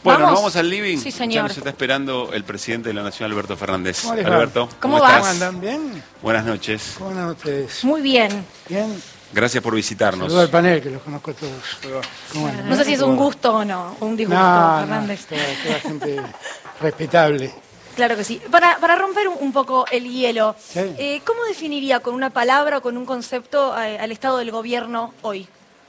Bueno, ¿nos vamos al living? Sí, señor. Ya nos está esperando el presidente de la Nación, Alberto Fernández. ¿Cómo les va? Alberto, ¿Cómo estás? vas? ¿Andan bien? Buenas noches. ¿Cómo andan ustedes? Muy bien. Bien. Gracias por visitarnos. Saludo al panel, que los conozco a todos. ¿Cómo andan? No sé si es un gusto o no, o un disgusto, No, Fernández. toda gente respetable. Claro que sí. Para romper un poco el hielo, Sí. ¿cómo definiría con una palabra o con un concepto al estado del gobierno hoy?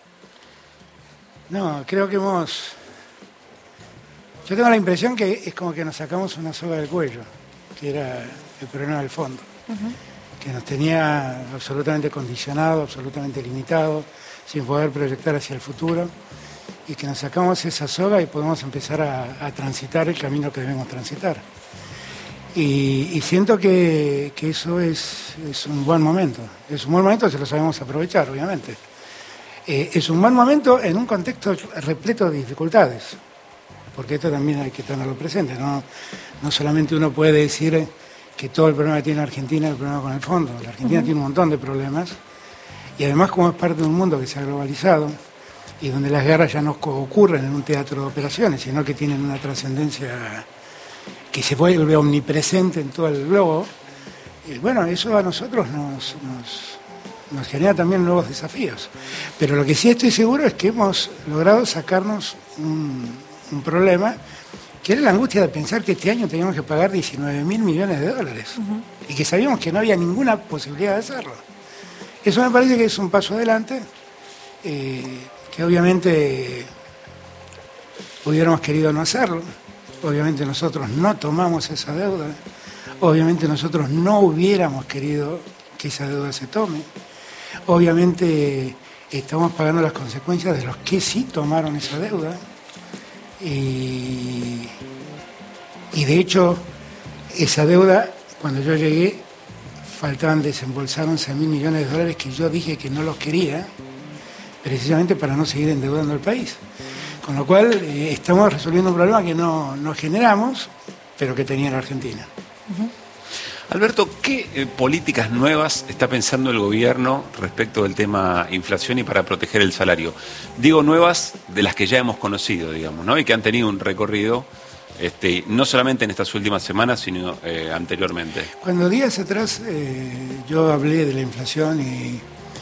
No, creo que hemos... Yo tengo la impresión que es como que nos sacamos una soga del cuello, que era el problema del fondo, que nos tenía absolutamente condicionado, absolutamente limitado, sin poder proyectar hacia el futuro, y que nos sacamos esa soga y podemos empezar a transitar el camino que debemos transitar. Y siento que eso es un buen momento. Es un buen momento si lo sabemos aprovechar, obviamente. Es un buen momento en un contexto repleto de dificultades, porque esto también hay que tenerlo presente. No solamente uno puede decir que todo el problema que tiene Argentina es el problema con el fondo. La Argentina tiene un montón de problemas, y además, como es parte de un mundo que se ha globalizado y donde las guerras ya no ocurren en un teatro de operaciones, sino que tienen una trascendencia que se vuelve omnipresente en todo el globo, y bueno, eso a nosotros nos genera también nuevos desafíos. Pero lo que sí estoy seguro es que hemos logrado sacarnos un problema, que era la angustia de pensar que este año teníamos que pagar 19.000 millones de dólares y que sabíamos que no había ninguna posibilidad de hacerlo. Eso me parece que es un paso adelante, que obviamente hubiéramos querido no hacerlo. Obviamente nosotros no tomamos esa deuda, obviamente nosotros no hubiéramos querido que esa deuda se tome, obviamente estamos pagando las consecuencias de los que sí tomaron esa deuda, y de hecho esa deuda, cuando yo llegué, faltaban desembolsar 11.000 millones de dólares que yo dije que no los quería, precisamente para no seguir endeudando al país. Con lo cual, estamos resolviendo un problema que no generamos, pero que tenía la Argentina. Alberto, ¿qué políticas nuevas está pensando el gobierno respecto del tema inflación y para proteger el salario? Digo nuevas de las que ya hemos conocido, digamos, ¿no? Y que han tenido un recorrido, no solamente en estas últimas semanas, sino anteriormente. Cuando días atrás yo hablé de la inflación y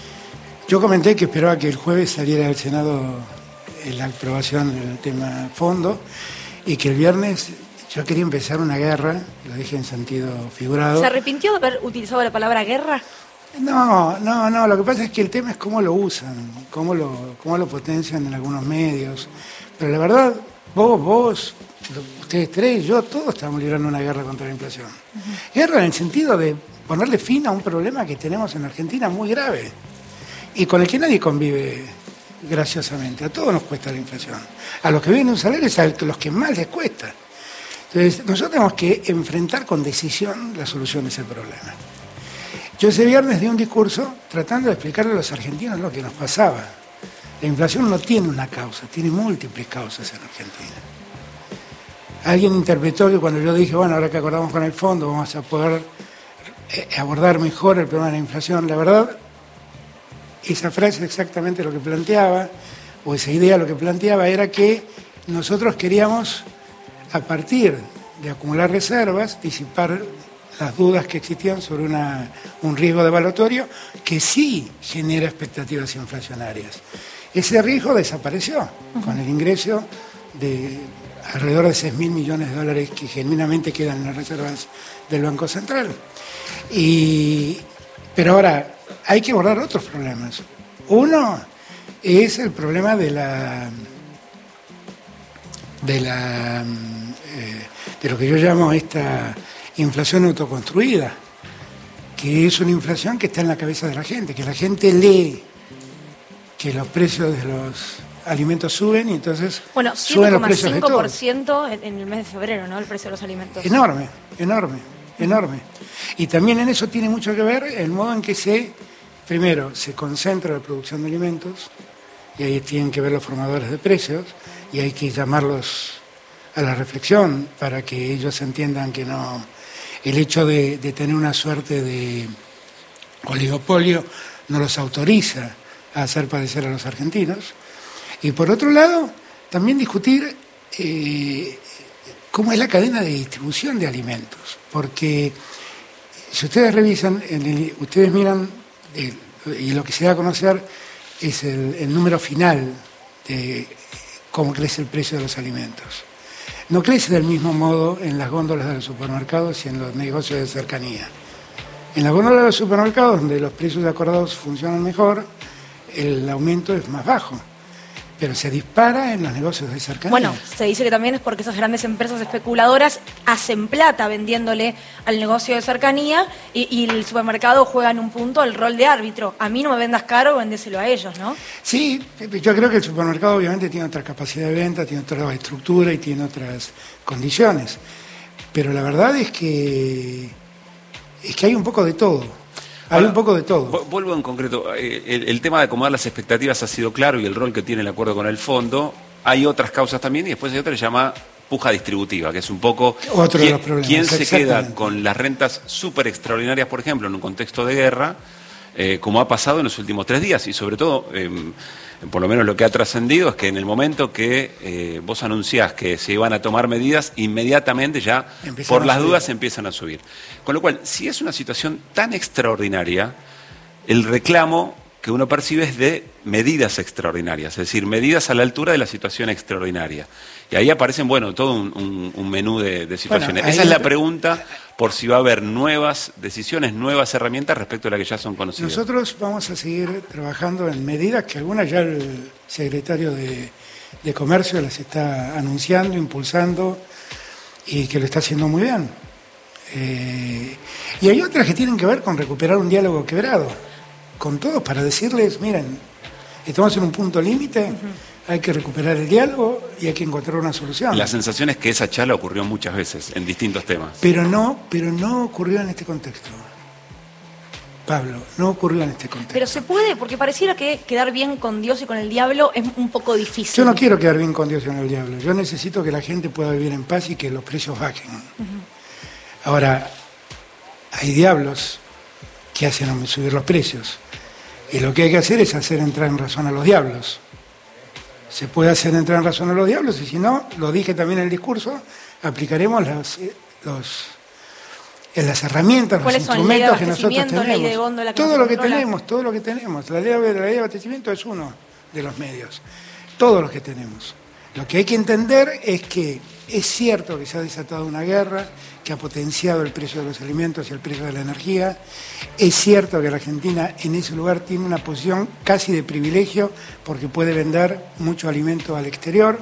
yo comenté que esperaba que el jueves saliera del Senado la aprobación del tema fondo, y que el viernes yo quería empezar una guerra, lo dije en sentido figurado. ¿Se arrepintió de haber utilizado la palabra guerra? No, lo que pasa es que el tema es cómo lo usan, cómo lo potencian en algunos medios, pero la verdad, vos, ustedes tres, yo, todos estamos librando una guerra contra la inflación. Guerra en el sentido de ponerle fin a un problema que tenemos en Argentina muy grave, y con el que nadie convive graciosamente. A todos nos cuesta la inflación. A los que viven un salario es a los que más les cuesta. Entonces, nosotros tenemos que enfrentar con decisión la solución de ese problema. Yo ese viernes di un discurso tratando de explicarle a los argentinos lo que nos pasaba. La inflación no tiene una causa, tiene múltiples causas en Argentina. Alguien interpretó que cuando yo dije, bueno, ahora que acordamos con el fondo, vamos a poder abordar mejor el problema de la inflación, la verdad, esa frase es exactamente lo que planteaba, o esa idea lo que planteaba, era que nosotros queríamos, a partir de acumular reservas, disipar las dudas que existían sobre un riesgo devaluatorio que sí genera expectativas inflacionarias. Ese riesgo desapareció con el ingreso de alrededor de 6.000 millones de dólares que genuinamente quedan en las reservas del Banco Central. Pero ahora, hay que abordar otros problemas. Uno es el problema de lo que yo llamo esta inflación autoconstruida, que es una inflación que está en la cabeza de la gente, que la gente lee que los precios de los alimentos suben y entonces suben los precios de todo. 7,5% en el mes de febrero, ¿no? El precio de los alimentos. Enorme. Y también en eso tiene mucho que ver el modo en que primero, se concentra la producción de alimentos, y ahí tienen que ver los formadores de precios, y hay que llamarlos a la reflexión para que ellos entiendan que no, el hecho de tener una suerte de oligopolio no los autoriza a hacer padecer a los argentinos. Y por otro lado, también discutir cómo es la cadena de distribución de alimentos. Porque si ustedes revisan, ustedes miran, y lo que se da a conocer es el número final de cómo crece el precio de los alimentos. No crece del mismo modo en las góndolas de los supermercados y en los negocios de cercanía. En las góndolas de los supermercados, donde los precios acordados funcionan mejor, el aumento es más bajo. Pero se dispara en los negocios de cercanía. Bueno, se dice que también es porque esas grandes empresas especuladoras hacen plata vendiéndole al negocio de cercanía y el supermercado juega en un punto el rol de árbitro. A mí no me vendas caro, vendéselo a ellos, ¿no? Sí, yo creo que el supermercado obviamente tiene otra capacidad de venta, tiene otra estructura y tiene otras condiciones. Pero la verdad es que hay un poco de todo. Hay un poco de todo. Vuelvo en concreto. El tema de acomodar las expectativas ha sido claro y el rol que tiene el acuerdo con el fondo. Hay otras causas también y después hay otra que se llama puja distributiva, que es un poco otro de los problemas. ¿Quién se queda con las rentas súper extraordinarias, por ejemplo, en un contexto de guerra, como ha pasado en los últimos 3 días? Y sobre todo, por lo menos lo que ha trascendido es que en el momento que vos anunciás que se iban a tomar medidas, inmediatamente ya, por las dudas, empiezan a subir. Con lo cual, si es una situación tan extraordinaria, el reclamo que uno percibe es de medidas extraordinarias, es decir, medidas a la altura de la situación extraordinaria. Y ahí aparecen, bueno, todo un menú de situaciones. Bueno, esa es la pregunta por si va a haber nuevas decisiones, nuevas herramientas respecto a las que ya son conocidas. Nosotros vamos a seguir trabajando en medidas que algunas ya el secretario de Comercio las está anunciando, impulsando y que lo está haciendo muy bien. Y hay otras que tienen que ver con recuperar un diálogo quebrado con todos para decirles, miren, estamos en un punto límite, hay que recuperar el diálogo y hay que encontrar una solución. La sensación es que esa charla ocurrió muchas veces en distintos temas. Pero no ocurrió en este contexto. Pablo, no ocurrió en este contexto. Pero se puede, porque pareciera que quedar bien con Dios y con el diablo es un poco difícil. Yo no quiero quedar bien con Dios y con el diablo. Yo necesito que la gente pueda vivir en paz y que los precios bajen. Ahora, hay diablos que hacen subir los precios. Y lo que hay que hacer es hacer entrar en razón a los diablos. Se puede hacer entrar en razón a los diablos y si no, lo dije también en el discurso, aplicaremos las herramientas, los instrumentos que nosotros tenemos. Ley de góndola, todo lo que tenemos. La ley de abastecimiento es uno de los medios. Todos los que tenemos. Lo que hay que entender es que es cierto que se ha desatado una guerra que ha potenciado el precio de los alimentos y el precio de la energía. Es cierto que la Argentina en ese lugar tiene una posición casi de privilegio porque puede vender mucho alimento al exterior.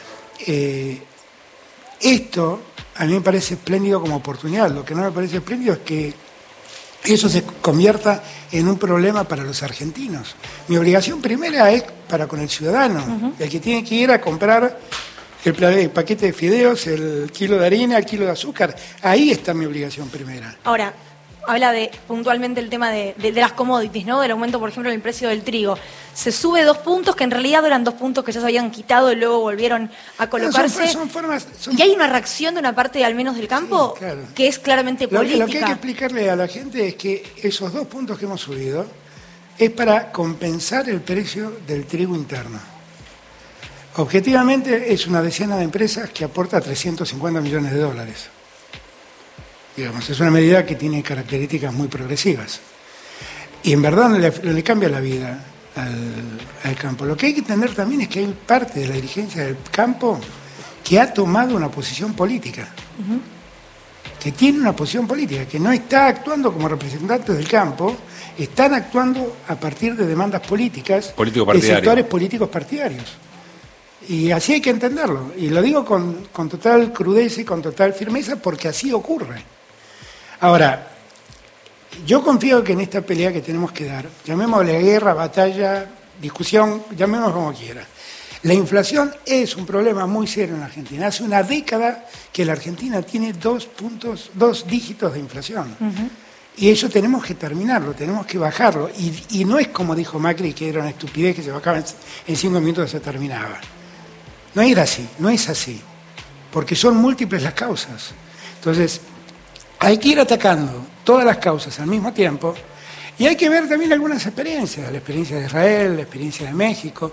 Esto a mí me parece espléndido como oportunidad. Lo que no me parece espléndido es que eso se convierta en un problema para los argentinos. Mi obligación primera es para con el ciudadano, el que tiene que ir a comprar el paquete de fideos, el kilo de harina, el kilo de azúcar. Ahí está mi obligación primera. Ahora, habla puntualmente el tema de las commodities, ¿no? Del aumento, por ejemplo, del precio del trigo. Se sube 2 puntos, que en realidad eran 2 puntos que ya se habían quitado y luego volvieron a colocarse. ¿Y hay una reacción de una parte, al menos del campo, sí, claro, que es claramente política? Lo que hay que explicarle a la gente es que esos 2 puntos que hemos subido es para compensar el precio del trigo interno. Objetivamente es una decena de empresas que aporta $350 millones. Digamos, es una medida que tiene características muy progresivas. Y en verdad le cambia la vida al campo. Lo que hay que entender también es que hay parte de la dirigencia del campo que ha tomado una posición política. Que tiene una posición política, que no está actuando como representantes del campo, están actuando a partir de demandas políticas de sectores políticos partidarios. Y así hay que entenderlo. Y lo digo con total crudeza y con total firmeza porque así ocurre. Ahora, yo confío que en esta pelea que tenemos que dar, llamémosle guerra, batalla, discusión, llamémoslo como quiera. La inflación es un problema muy serio en la Argentina. Hace una década que la Argentina tiene 2 dígitos de inflación. Y eso tenemos que terminarlo, tenemos que bajarlo. Y no es como dijo Macri, que era una estupidez que se bajaba en 5 minutos y se terminaba. No era así, no es así, porque son múltiples las causas. Entonces, hay que ir atacando todas las causas al mismo tiempo y hay que ver también algunas experiencias, la experiencia de Israel, la experiencia de México,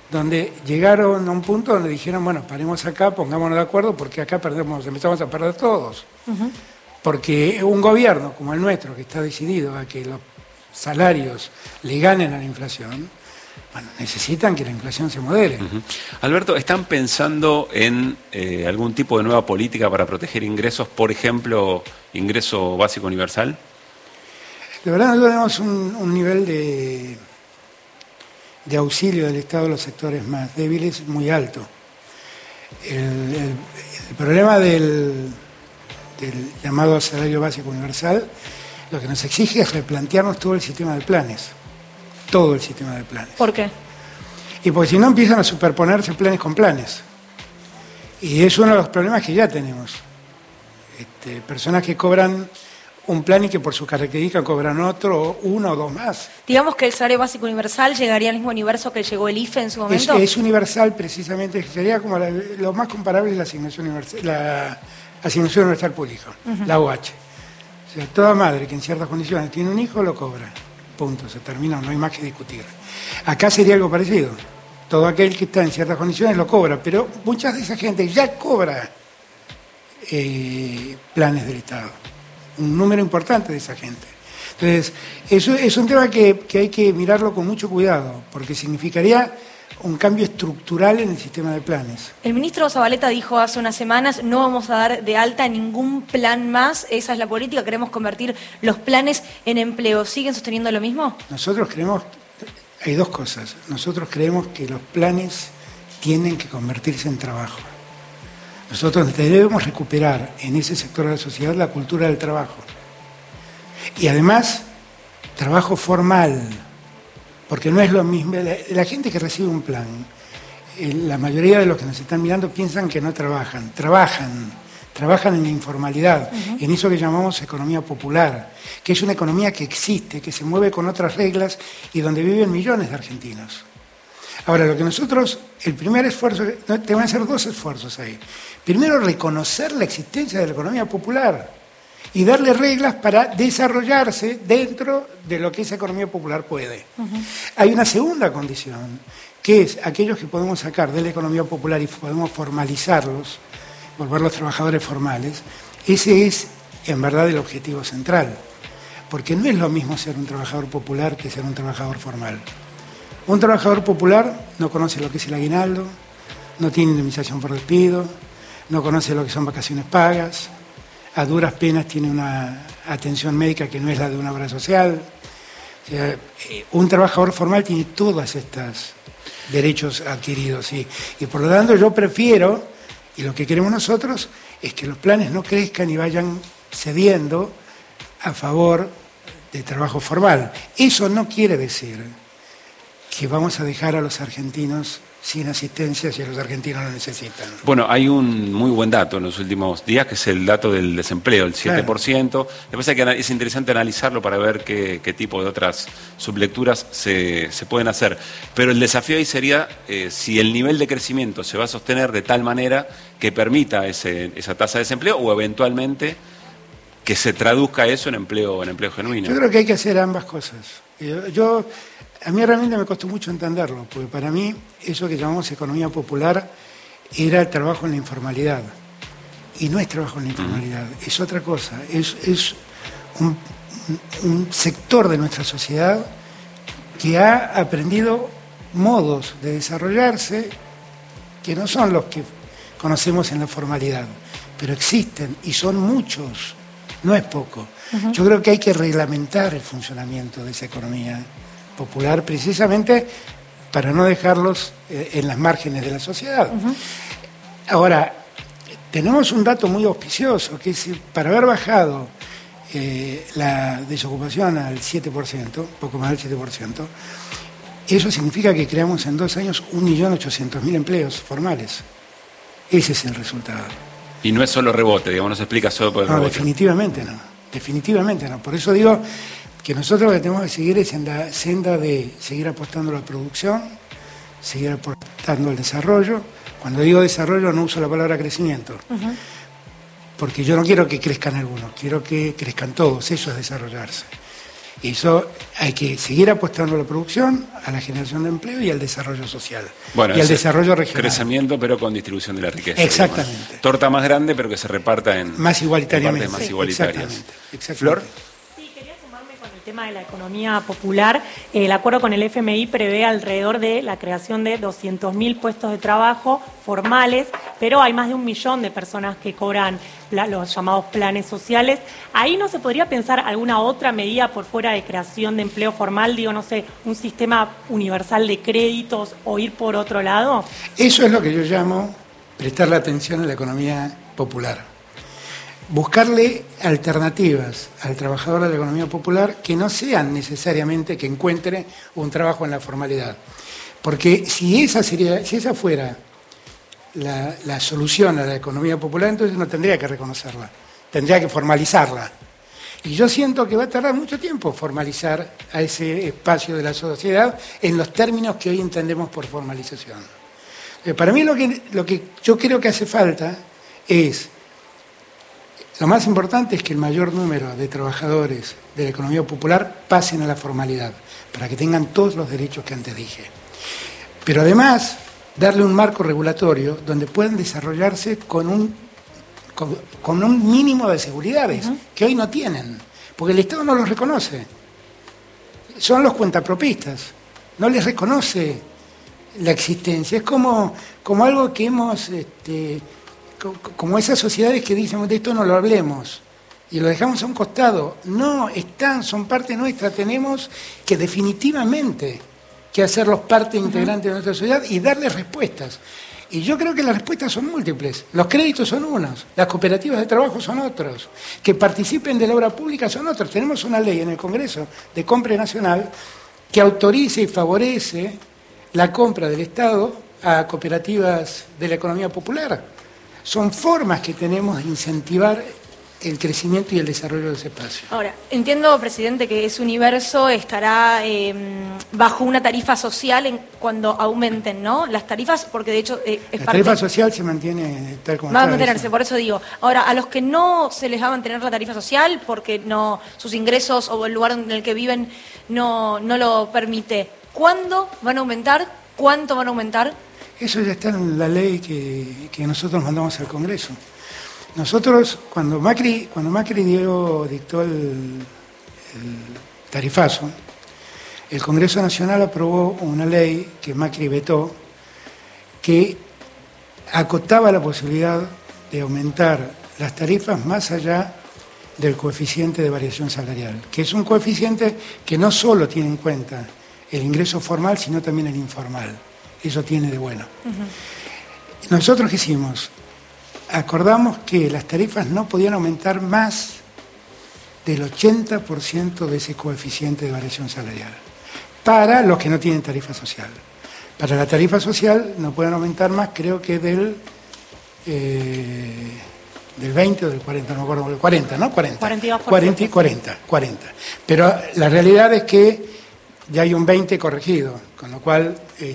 donde llegaron a un punto donde dijeron, bueno, paremos acá, pongámonos de acuerdo, porque acá empezamos a perder todos. Porque un gobierno como el nuestro, que está decidido a que los salarios le ganen a la inflación, bueno, necesitan que la inflación se modere. Alberto, ¿están pensando en algún tipo de nueva política para proteger ingresos, por ejemplo, ingreso básico universal? De verdad, nosotros tenemos un nivel de auxilio del Estado a los sectores más débiles muy alto. El problema del llamado salario básico universal, lo que nos exige es replantearnos todo el sistema de planes. Todo el sistema de planes. ¿Por qué? Y porque si no empiezan a superponerse planes con planes. Y es uno de los problemas que ya tenemos. Personas que cobran un plan y que por sus características cobran otro, uno o dos más. Digamos que el salario básico universal llegaría al mismo universo que llegó el IFE en su momento. Es universal precisamente, sería como lo más comparable es la asignación universal pública, la OH. O sea, toda madre que en ciertas condiciones tiene un hijo lo cobra. Punto, se termina, no hay más que discutir. Acá sería algo parecido. Todo aquel que está en ciertas condiciones lo cobra, pero mucha de esa gente ya cobra planes del Estado. Un número importante de esa gente. Entonces, eso es un tema que hay que mirarlo con mucho cuidado, porque significaría un cambio estructural en el sistema de planes. El ministro Zabaleta dijo hace unas semanas, no vamos a dar de alta ningún plan más, esa es la política, queremos convertir los planes en empleo. ¿Siguen sosteniendo lo mismo? Nosotros creemos, hay dos cosas. Nosotros creemos que los planes tienen que convertirse en trabajo. Nosotros debemos recuperar en ese sector de la sociedad la cultura del trabajo. Y además, trabajo formal, porque no es lo mismo. La gente que recibe un plan, la mayoría de los que nos están mirando piensan que no trabajan. Trabajan en la informalidad, en eso que llamamos economía popular, que es una economía que existe, que se mueve con otras reglas y donde viven millones de argentinos. Ahora, lo que nosotros, el primer esfuerzo, te van a hacer dos esfuerzos ahí. Primero, reconocer la existencia de la economía popular y darle reglas para desarrollarse dentro de lo que esa economía popular puede. Hay una segunda condición, que es aquellos que podemos sacar de la economía popular y podemos formalizarlos, volverlos trabajadores formales. Ese es, en verdad, el objetivo central, porque no es lo mismo ser un trabajador popular que ser un trabajador formal. Un trabajador popular no conoce lo que es el aguinaldo, no tiene indemnización por despido, no conoce lo que son vacaciones pagas, a duras penas tiene una atención médica que no es la de una obra social. O sea, un trabajador formal tiene todos estos derechos adquiridos. Y por lo tanto yo prefiero, y lo que queremos nosotros, es que los planes no crezcan y vayan cediendo a favor del trabajo formal. Eso no quiere decir que vamos a dejar a los argentinos sin asistencia si los argentinos lo necesitan. Bueno, hay un muy buen dato en los últimos días, que es el dato del desempleo, el 7%. Claro. Después es interesante analizarlo para ver qué tipo de otras sublecturas se pueden hacer. Pero el desafío ahí sería si el nivel de crecimiento se va a sostener de tal manera que permita esa tasa de desempleo o eventualmente que se traduzca eso en empleo genuino. Yo creo que hay que hacer ambas cosas. A mí realmente me costó mucho entenderlo, porque para mí eso que llamamos economía popular era el trabajo en la informalidad. Y no es trabajo en la informalidad, es otra cosa. Es un sector de nuestra sociedad que ha aprendido modos de desarrollarse que no son los que conocemos en la formalidad, pero existen y son muchos, no es poco. Yo creo que hay que reglamentar el funcionamiento de esa economía popular precisamente para no dejarlos en las márgenes de la sociedad. Ahora, tenemos un dato muy auspicioso, que es para haber bajado la desocupación al 7%, poco más del 7%, eso significa que creamos en 2 años 1.800.000 empleos formales. Ese es el resultado. Y no es solo rebote, digamos, no se explica solo por el rebote. Definitivamente no. Por eso digo que nosotros lo que tenemos que seguir es en la senda de seguir apostando a la producción, seguir apostando al desarrollo. Cuando digo desarrollo no uso la palabra crecimiento, porque yo no quiero que crezcan algunos, quiero que crezcan todos, eso es desarrollarse. Eso hay que seguir apostando a la producción, a la generación de empleo y al desarrollo social. Bueno, y al desarrollo regional. Crecimiento, pero con distribución de la riqueza. Exactamente. Digamos. Torta más grande, pero que se reparta en más igualitariamente. En partes más igualitarias. Exactamente. Flor. El tema de la economía popular, el acuerdo con el FMI prevé alrededor de la creación de 200.000 puestos de trabajo formales, pero hay más de 1 millón de personas que cobran los llamados planes sociales. ¿Ahí no se podría pensar alguna otra medida por fuera de creación de empleo formal? Digo, no sé, un sistema universal de créditos o ir por otro lado. Eso es lo que yo llamo prestarle atención a la economía popular. Buscarle alternativas al trabajador de la economía popular que no sean necesariamente que encuentre un trabajo en la formalidad. Porque si esa fuera la solución a la economía popular, entonces no tendría que reconocerla, tendría que formalizarla. Y yo siento que va a tardar mucho tiempo formalizar a ese espacio de la sociedad en los términos que hoy entendemos por formalización. Para mí lo que yo creo que hace falta es... Lo más importante es que el mayor número de trabajadores de la economía popular pasen a la formalidad, para que tengan todos los derechos que antes dije. Pero además, darle un marco regulatorio donde puedan desarrollarse con un mínimo de seguridades, que hoy no tienen, porque el Estado no los reconoce. Son los cuentapropistas, no les reconoce la existencia. Es como algo que hemos... como esas sociedades que dicen, de esto no lo hablemos, y lo dejamos a un costado. No, son parte nuestra, tenemos que definitivamente que hacerlos parte integrante de nuestra sociedad y darles respuestas. Y yo creo que las respuestas son múltiples. Los créditos son unos, las cooperativas de trabajo son otros, que participen de la obra pública son otros. Tenemos una ley en el Congreso de Compra Nacional que autoriza y favorece la compra del Estado a cooperativas de la economía popular. Son formas que tenemos de incentivar el crecimiento y el desarrollo de ese espacio. Ahora, entiendo, presidente, que ese universo estará bajo una tarifa social cuando aumenten, ¿no? Las tarifas, porque de hecho la tarifa social se mantiene tal como está. Va a mantenerse, por eso digo. Ahora, a los que no se les va a mantener la tarifa social porque sus ingresos o el lugar en el que viven no lo permite, ¿cuándo van a aumentar? ¿Cuánto van a aumentar? Eso ya está en la ley que nosotros mandamos al Congreso. Nosotros, cuando Macri dictó el tarifazo, el Congreso Nacional aprobó una ley que Macri vetó, que acotaba la posibilidad de aumentar las tarifas más allá del coeficiente de variación salarial, que es un coeficiente que no solo tiene en cuenta el ingreso formal, sino también el informal. Eso tiene de bueno. Nosotros, ¿qué hicimos? Acordamos que las tarifas no podían aumentar más del 80% de ese coeficiente de variación salarial, para los que no tienen tarifa social. Para la tarifa social no pueden aumentar más, creo que del 20 o del 40, no me acuerdo, del 40, ¿no? 40. 40. Pero la realidad es que ya hay un 20 corregido, con lo cual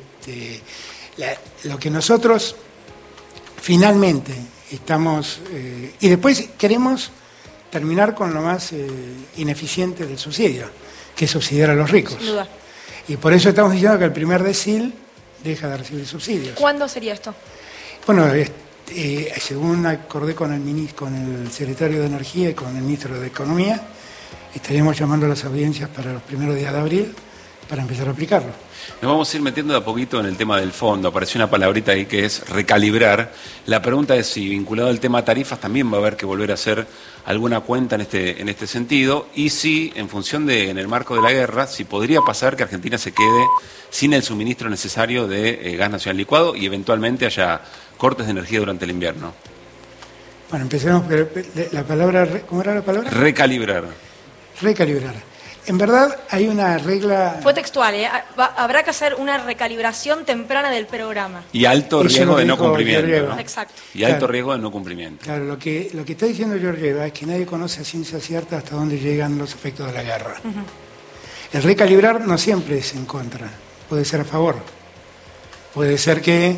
lo que nosotros finalmente estamos... y después queremos terminar con lo más ineficiente del subsidio, que es subsidiar a los ricos. Sin duda. Y por eso estamos diciendo que el primer decil deja de recibir subsidios. ¿Cuándo sería esto? Bueno, según acordé con el secretario de Energía y con el ministro de Economía, estaríamos llamando a las audiencias para los primeros días de abril para empezar a aplicarlo. Nos vamos a ir metiendo de a poquito en el tema del fondo. Apareció una palabrita ahí que es recalibrar. La pregunta es si, vinculado al tema tarifas, también va a haber que volver a hacer alguna cuenta en este sentido, y si, en función en el marco de la guerra, si podría pasar que Argentina se quede sin el suministro necesario de gas nacional licuado y eventualmente haya cortes de energía durante el invierno. Bueno, empecemos por la palabra, ¿cómo era la palabra? Recalibrar. Recalibrar. En verdad hay una regla... Fue textual, ¿eh? Habrá que hacer una recalibración temprana del programa. Y alto riesgo de no cumplimiento, ¿no? Exacto. Y alto riesgo de no cumplimiento. Claro, lo que está diciendo Georgieva es que nadie conoce a ciencia cierta hasta dónde llegan los efectos de la guerra. El recalibrar no siempre es en contra, puede ser a favor. Puede ser que,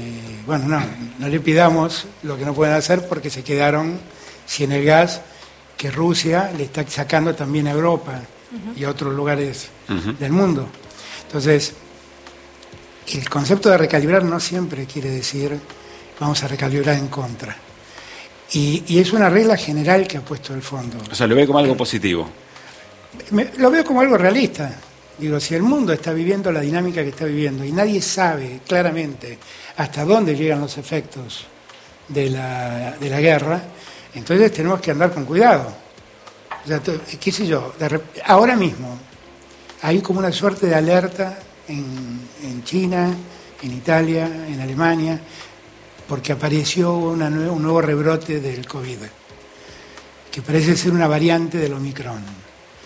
no le pidamos lo que no pueden hacer porque se quedaron sin el gas que Rusia le está sacando también a Europa y a otros lugares del mundo. Entonces, el concepto de recalibrar no siempre quiere decir vamos a recalibrar en contra. Y es una regla general que ha puesto el fondo. O sea, lo ve como algo positivo. Lo veo como algo realista. Digo, si el mundo está viviendo la dinámica que está viviendo y nadie sabe claramente hasta dónde llegan los efectos de la guerra, entonces tenemos que andar con cuidado. O sea, qué sé yo, ahora mismo hay como una suerte de alerta en China, en Italia, en Alemania, porque apareció un nuevo rebrote del COVID, que parece ser una variante del Omicron.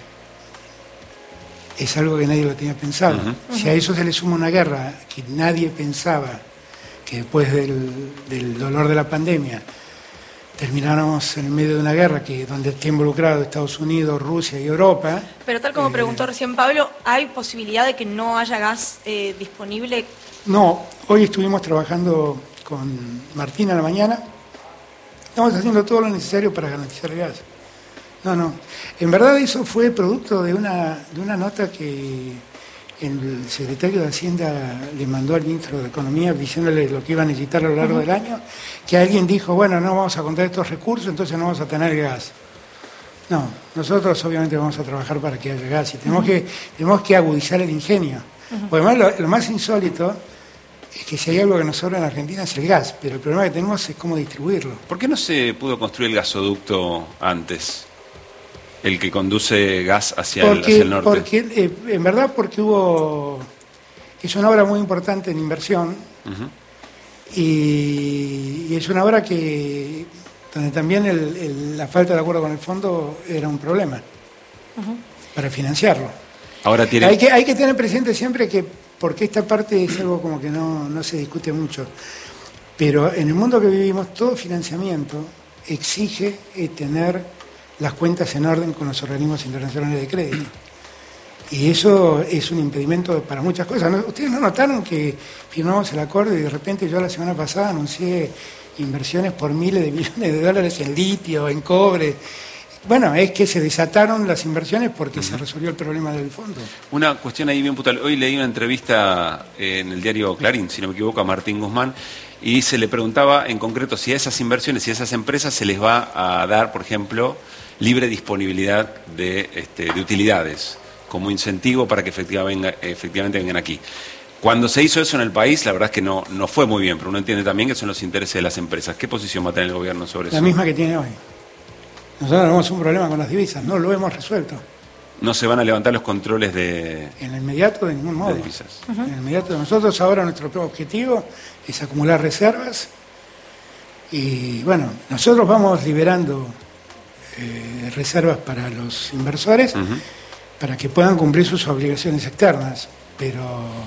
Es algo que nadie lo tenía pensado. Si a eso se le suma una guerra que nadie pensaba que después del dolor de la pandemia termináramos en medio de una guerra donde está involucrado Estados Unidos, Rusia y Europa. Pero tal como preguntó recién Pablo, ¿hay posibilidad de que no haya gas disponible? No, hoy estuvimos trabajando con Martín a la mañana. Estamos haciendo todo lo necesario para garantizar el gas. No. En verdad eso fue producto de una nota que el secretario de Hacienda le mandó al ministro de Economía diciéndole lo que iba a necesitar a lo largo del año, que alguien dijo, bueno, no vamos a contar estos recursos, entonces no vamos a tener gas. No, nosotros obviamente vamos a trabajar para que haya gas y tenemos que agudizar el ingenio. Porque además lo más insólito es que si hay algo que nos sobra en Argentina es el gas, pero el problema que tenemos es cómo distribuirlo. ¿Por qué no se pudo construir el gasoducto antes? El que conduce gas hacia el norte. Porque, en verdad, porque es una obra muy importante en inversión y es una obra donde también la falta de acuerdo con el fondo era un problema para financiarlo. Ahora hay que tener presente siempre que, porque esta parte es algo como que no se discute mucho, pero en el mundo que vivimos todo financiamiento exige tener las cuentas en orden con los organismos internacionales de crédito. Y eso es un impedimento para muchas cosas. ¿Ustedes no notaron que firmamos el acuerdo y de repente yo la semana pasada anuncié inversiones por miles de millones de dólares en litio, en cobre? Bueno, es que se desataron las inversiones porque se resolvió el problema del fondo. Una cuestión ahí bien puntual. Hoy leí una entrevista en el diario Clarín, si no me equivoco, a Martín Guzmán, y se le preguntaba en concreto si a esas inversiones y a esas empresas se les va a dar, por ejemplo, libre disponibilidad de utilidades como incentivo para que efectivamente vengan aquí. Cuando se hizo eso en el país, la verdad es que no fue muy bien, pero uno entiende también que son los intereses de las empresas. ¿Qué posición va a tener el gobierno sobre eso? La misma que tiene hoy. Nosotros tenemos un problema con las divisas, no lo hemos resuelto. ¿No se van a levantar los controles de...? En el inmediato, de ningún modo. De divisas. En el inmediato, nosotros ahora nuestro objetivo es acumular reservas y, bueno, nosotros vamos liberando reservas para los inversores para que puedan cumplir sus obligaciones externas, pero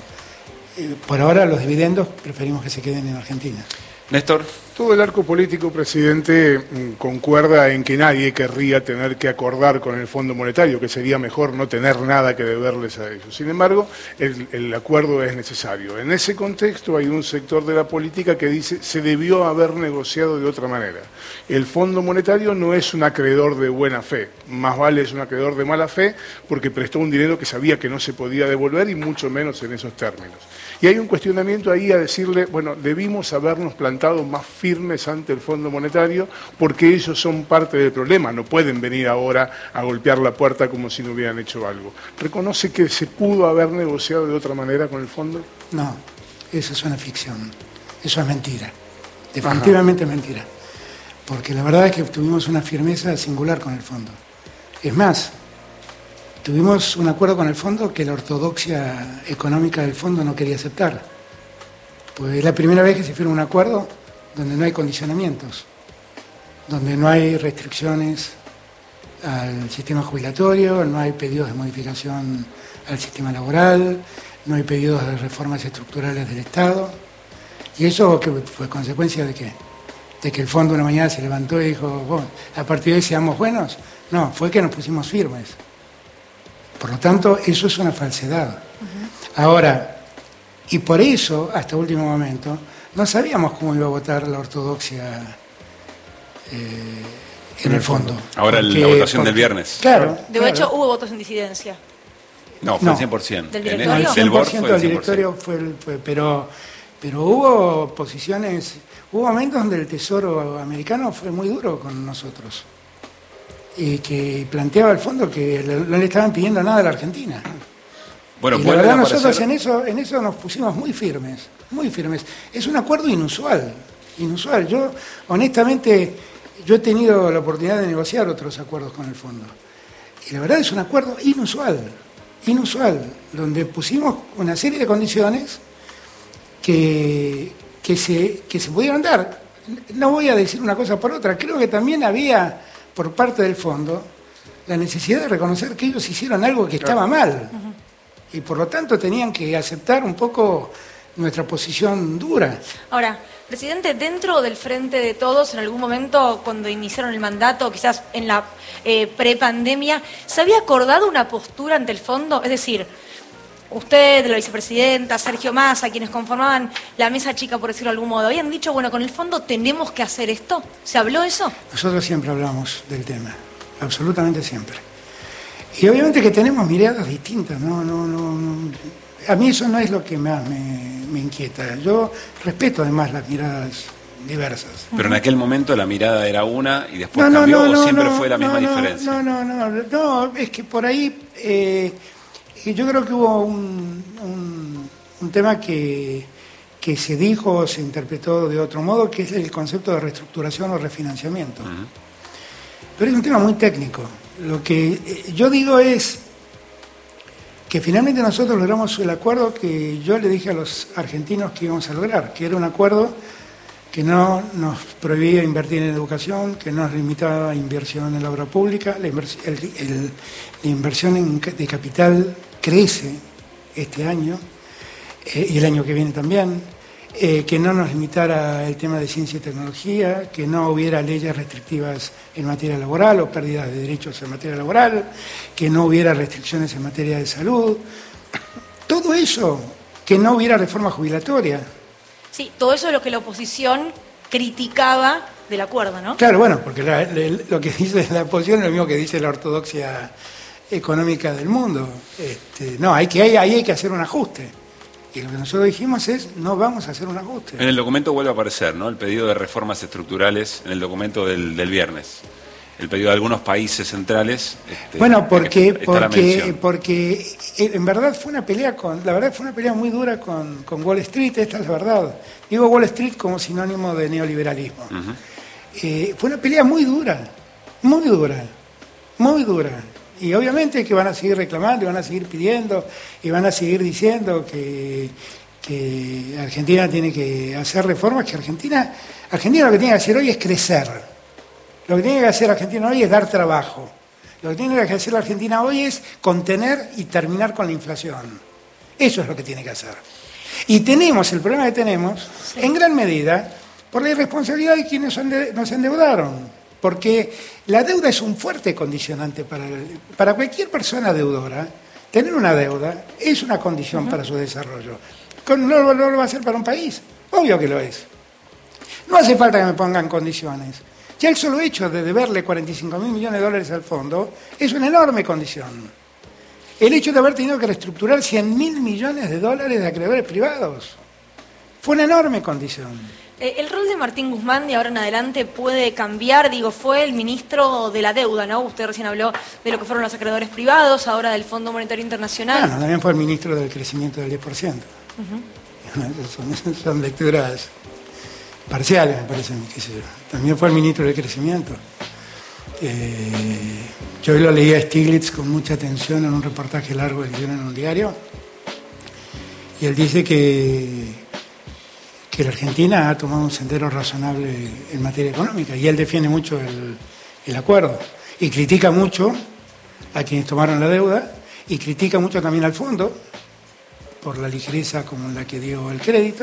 por ahora los dividendos preferimos que se queden en Argentina. Néstor. Todo el arco político, presidente, concuerda en que nadie querría tener que acordar con el Fondo Monetario, que sería mejor no tener nada que deberles a ellos. Sin embargo, el acuerdo es necesario. En ese contexto hay un sector de la política que dice se debió haber negociado de otra manera. El Fondo Monetario no es un acreedor de buena fe, más vale es un acreedor de mala fe porque prestó un dinero que sabía que no se podía devolver y mucho menos en esos términos. Y hay un cuestionamiento ahí a decirle, bueno, debimos habernos plantado más firmes ante el Fondo Monetario porque ellos son parte del problema, no pueden venir ahora a golpear la puerta como si no hubieran hecho algo. ¿Reconoce que se pudo haber negociado de otra manera con el Fondo? No, eso es una ficción, eso es mentira, definitivamente es mentira, porque la verdad es que tuvimos una firmeza singular con el Fondo. Es más, tuvimos un acuerdo con el Fondo que la ortodoxia económica del Fondo no quería aceptar. Pues es la primera vez que se firma un acuerdo donde no hay condicionamientos, donde no hay restricciones al sistema jubilatorio, no hay pedidos de modificación al sistema laboral, no hay pedidos de reformas estructurales del Estado. ¿Y eso que fue consecuencia de qué? De que el Fondo una mañana se levantó y dijo, bueno, a partir de hoy seamos buenos. No, fue que nos pusimos firmes. Por lo tanto, eso es una falsedad. Ahora, y por eso, hasta último momento, no sabíamos cómo iba a votar la ortodoxia en el fondo. Ahora la votación del viernes. Claro. De hecho, hubo votos en disidencia. No, fue el 100%. ¿Del directorio? El 100% del directorio fue, pero hubo posiciones, hubo momentos donde el Tesoro americano fue muy duro con nosotros. Y que planteaba al fondo que no le estaban pidiendo nada a la Argentina. Bueno, y la verdad nosotros en eso nos pusimos muy firmes, muy firmes. Es un acuerdo inusual. Yo, honestamente, he tenido la oportunidad de negociar otros acuerdos con el fondo. Y la verdad es un acuerdo inusual, donde pusimos una serie de condiciones que se pudieron dar. No voy a decir una cosa por otra, creo que también había, por parte del fondo, la necesidad de reconocer que ellos hicieron algo que estaba mal. Y por lo tanto tenían que aceptar un poco nuestra posición dura. Ahora, presidente, dentro del Frente de Todos, en algún momento cuando iniciaron el mandato, quizás en la prepandemia, ¿se había acordado una postura ante el fondo? Es decir, usted, la vicepresidenta, Sergio Massa, quienes conformaban la mesa chica, por decirlo de algún modo, habían dicho, bueno, con el fondo tenemos que hacer esto. ¿Se habló eso? Nosotros siempre hablamos del tema, absolutamente siempre. Y obviamente que tenemos miradas distintas, no. A mí eso no es lo que más me inquieta. Yo respeto además las miradas diversas. Pero en aquel momento la mirada era una y después cambió, ¿o siempre fue la misma diferencia? No, es que por ahí yo creo que hubo un tema que se dijo, se interpretó de otro modo, que es el concepto de reestructuración o refinanciamiento. Pero es un tema muy técnico. Lo que yo digo es que finalmente nosotros logramos el acuerdo que yo le dije a los argentinos que íbamos a lograr, que era un acuerdo que no nos prohibía invertir en educación, que no nos limitaba a inversión en la obra pública, la inversión de capital crece este año y el año que viene también, que no nos limitara el tema de ciencia y tecnología, que no hubiera leyes restrictivas en materia laboral o pérdidas de derechos en materia laboral, que no hubiera restricciones en materia de salud. Todo eso, que no hubiera reforma jubilatoria. Sí, todo eso es lo que la oposición criticaba del acuerdo, ¿no? Claro, bueno, porque lo que dice la oposición es lo mismo que dice la ortodoxia económica del mundo. Ahí hay que hacer un ajuste. Y lo que nosotros dijimos es, no vamos a hacer un ajuste. En el documento vuelve a aparecer, ¿no?, el pedido de reformas estructurales en el documento del viernes. El pedido de algunos países centrales. Bueno, porque en verdad fue una pelea muy dura con Wall Street, esta es la verdad. Digo Wall Street como sinónimo de neoliberalismo. Fue una pelea muy dura. Y obviamente que van a seguir reclamando, y van a seguir pidiendo, y van a seguir diciendo que Argentina tiene que hacer reformas, que Argentina lo que tiene que hacer hoy es crecer. Lo que tiene que hacer Argentina hoy es dar trabajo. Lo que tiene que hacer la Argentina hoy es contener y terminar con la inflación. Eso es lo que tiene que hacer. Y tenemos, el problema que tenemos, en gran medida, por la irresponsabilidad de quienes nos endeudaron. Porque la deuda es un fuerte condicionante para cualquier persona deudora. Tener una deuda es una condición para su desarrollo. No lo va a hacer para un país, obvio que lo es. No hace falta que me pongan condiciones. Ya el solo hecho de deberle 45.000 millones de dólares al fondo es una enorme condición. El hecho de haber tenido que reestructurar 100.000 millones de dólares de acreedores privados fue una enorme condición. El rol de Martín Guzmán de ahora en adelante puede cambiar, fue el ministro de la deuda, ¿no? Usted recién habló de lo que fueron los acreedores privados, ahora del Fondo Monetario Internacional. Bueno, también fue el ministro del crecimiento del 10%. Son lecturas parciales, me parece, qué sé yo. También fue el ministro del crecimiento. Yo hoy lo leí a Stiglitz con mucha atención en un reportaje largo que hicieron en un diario, y él dice que la Argentina ha tomado un sendero razonable en materia económica, y él defiende mucho el acuerdo, y critica mucho a quienes tomaron la deuda, y critica mucho también al fondo, por la ligereza con la que dio el crédito.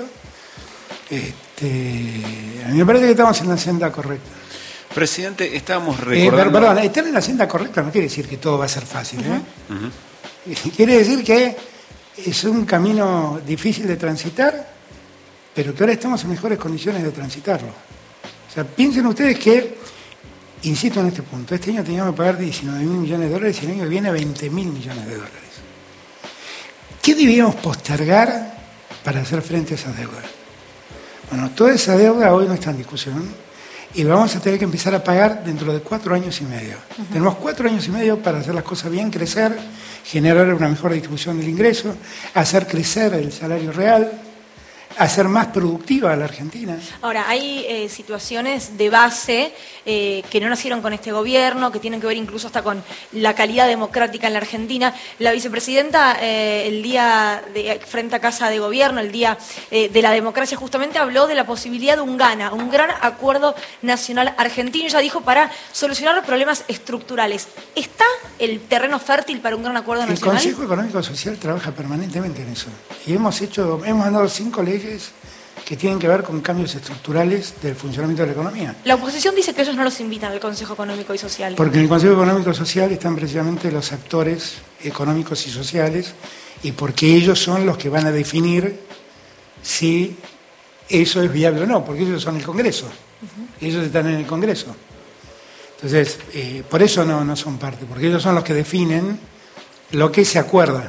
A mí me parece que estamos en la senda correcta. Presidente, estábamos recordando... Perdón, estar en la senda correcta no quiere decir que todo va a ser fácil, Quiere decir que es un camino difícil de transitar, pero que ahora estamos en mejores condiciones de transitarlo. O sea, piensen ustedes que insisto en este punto, este año teníamos que pagar 19.000 millones de dólares y el año que viene 20.000 millones de dólares. ¿Qué debíamos postergar para hacer frente a esas deudas? Bueno, toda esa deuda hoy no está en discusión y vamos a tener que empezar a pagar dentro de 4 años y medio. Tenemos 4 años y medio para hacer las cosas bien, crecer, generar una mejor distribución del ingreso, hacer crecer el salario real, hacer más productiva a la Argentina. Ahora, hay situaciones de base que no nacieron con este gobierno, que tienen que ver incluso hasta con la calidad democrática en la Argentina. La vicepresidenta, el día frente a Casa de Gobierno, el día de la democracia, justamente habló de la posibilidad de un gran acuerdo nacional argentino, ya dijo, para solucionar los problemas estructurales. ¿Está el terreno fértil para un gran acuerdo nacional? El Consejo Económico Social trabaja permanentemente en eso. Y hemos mandado 5 leyes que tienen que ver con cambios estructurales del funcionamiento de la economía. La oposición dice que ellos no los invitan al Consejo Económico y Social. Porque en el Consejo Económico y Social están precisamente los actores económicos y sociales y porque ellos son los que van a definir si eso es viable o no, porque ellos son el Congreso. Ellos están en el Congreso. Entonces, por eso no son parte, porque ellos son los que definen lo que se acuerda.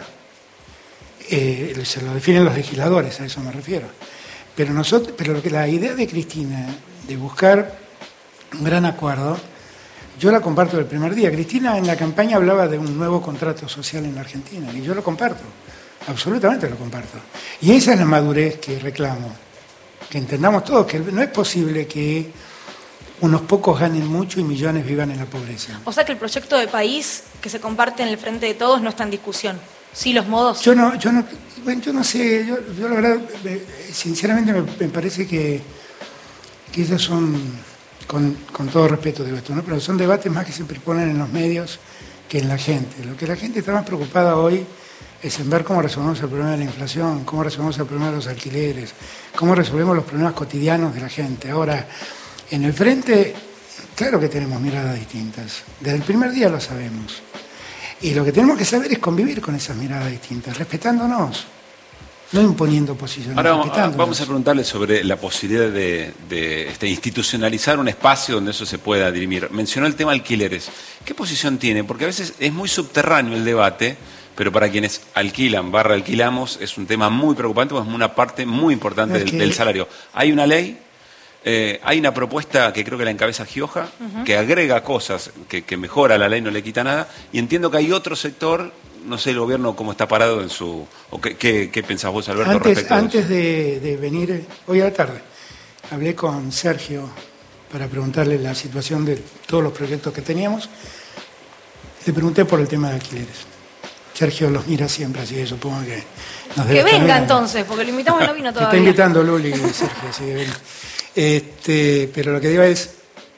Se lo definen los legisladores, a eso me refiero. Pero la idea de Cristina de buscar un gran acuerdo, yo la comparto del primer día. Cristina en la campaña hablaba de un nuevo contrato social en la Argentina y yo lo comparto, absolutamente lo comparto. Y esa es la madurez que reclamo, que entendamos todos que no es posible que unos pocos ganen mucho y millones vivan en la pobreza. O sea que el proyecto de país que se comparte en el Frente de Todos no está en discusión. Sí, los modos. Yo no sé, yo la verdad, sinceramente me parece que esos son, con todo respeto digo esto, ¿no? Pero son debates más que se proponen en los medios que en la gente. Lo que la gente está más preocupada hoy es en ver cómo resolvemos el problema de la inflación, cómo resolvemos el problema de los alquileres, cómo resolvemos los problemas cotidianos de la gente. Ahora, en el Frente, claro que tenemos miradas distintas. Desde el primer día lo sabemos. Y lo que tenemos que saber es convivir con esas miradas distintas, respetándonos, no imponiendo posiciones. Ahora vamos a preguntarle sobre la posibilidad de institucionalizar un espacio donde eso se pueda dirimir. Mencionó el tema alquileres. ¿Qué posición tiene? Porque a veces es muy subterráneo el debate, pero para quienes alquilamos, es un tema muy preocupante, porque es una parte muy importante del salario. Hay una ley. Hay una propuesta que creo que la encabeza Gioja, que agrega cosas, que mejora la ley, no le quita nada, y entiendo que hay otro sector, no sé el gobierno cómo está parado en su... ¿Qué pensás vos, Alberto, respecto a eso? Antes de venir hoy a la tarde, hablé con Sergio para preguntarle la situación de todos los proyectos que teníamos. Le pregunté por el tema de alquileres. Sergio los mira siempre, así que supongo que nos debe... Que venga entonces, porque lo invitamos y no vino todavía. Está invitando Luli, Sergio, así que venga. Pero lo que digo es,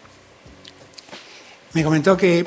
me comentó que,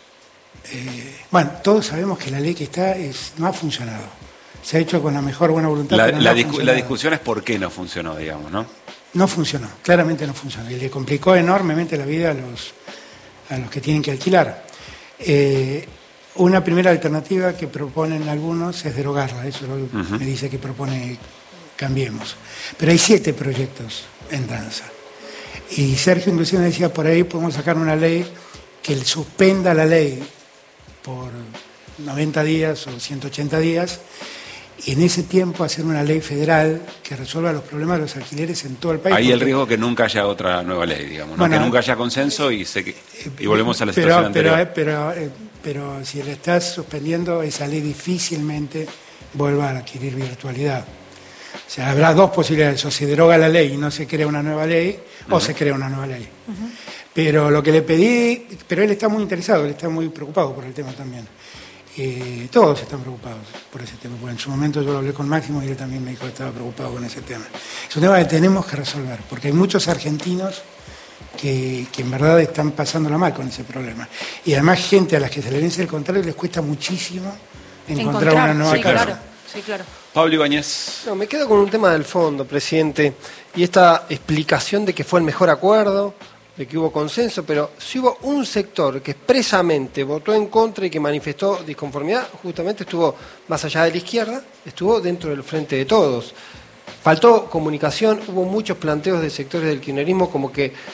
todos sabemos que la ley que está no ha funcionado. Se ha hecho con la mejor buena voluntad. La discusión es por qué no funcionó, digamos, ¿no? No funcionó, claramente no funcionó. Y le complicó enormemente la vida a los que tienen que alquilar. Una primera alternativa que proponen algunos es derogarla. Eso es lo que me dice que propone Cambiemos. Pero hay 7 proyectos en danza. Y Sergio inclusive decía, por ahí podemos sacar una ley que suspenda la ley por 90 días o 180 días y en ese tiempo hacer una ley federal que resuelva los problemas de los alquileres en todo el país. Hay el riesgo que nunca haya otra nueva ley, digamos, ¿no? Que nunca haya consenso y volvemos a la situación anterior. Pero si le estás suspendiendo, esa ley difícilmente vuelva a adquirir virtualidad. O sea, habrá 2 posibilidades: o se deroga la ley y no se crea una nueva ley, o se crea una nueva ley. Pero lo que le pedí, pero él está muy interesado, él está muy preocupado por el tema también. Todos están preocupados por ese tema, porque en su momento yo lo hablé con Máximo y él también me dijo que estaba preocupado con ese tema. Es un tema que tenemos que resolver, porque hay muchos argentinos que en verdad están pasándola mal con ese problema. Y además gente a las que se le vence el contrario les cuesta muchísimo encontrar una nueva casa. Sí, claro. Pablo Ibáñez. No, me quedo con un tema del fondo, presidente, y esta explicación de que fue el mejor acuerdo, de que hubo consenso, pero si hubo un sector que expresamente votó en contra y que manifestó disconformidad, justamente estuvo más allá de la izquierda, estuvo dentro del Frente de Todos. Faltó comunicación, hubo muchos planteos de sectores del kirchnerismo como que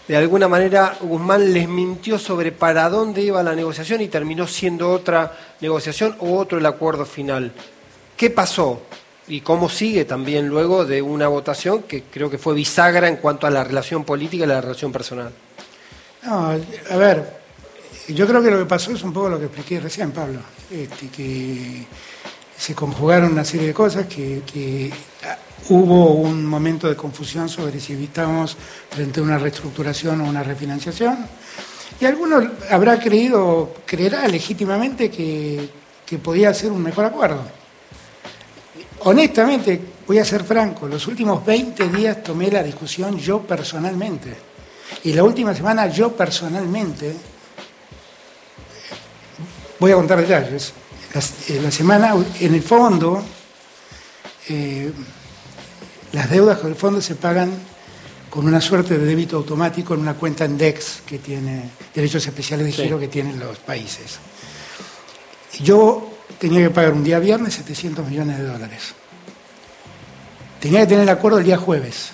de alguna manera Guzmán les mintió sobre para dónde iba la negociación y terminó siendo otra negociación o otro el acuerdo final. ¿Qué pasó? Y cómo sigue también luego de una votación que creo que fue bisagra en cuanto a la relación política y la relación personal. No, a ver, yo creo que lo que pasó es un poco lo que expliqué recién, Pablo, que se conjugaron una serie de cosas, que hubo un momento de confusión sobre si estábamos frente a una reestructuración o una refinanciación, y algunos creerá legítimamente que podía ser un mejor acuerdo. Honestamente, voy a ser franco, los últimos 20 días tomé la discusión yo personalmente, y la última semana yo personalmente, voy a contar detalles, la semana, en el fondo, las deudas con el fondo se pagan con una suerte de débito automático en una cuenta en DEX que tiene derechos especiales de giro que tienen los países. Yo tenía que pagar un día viernes 700 millones de dólares. Tenía que tener el acuerdo el día jueves.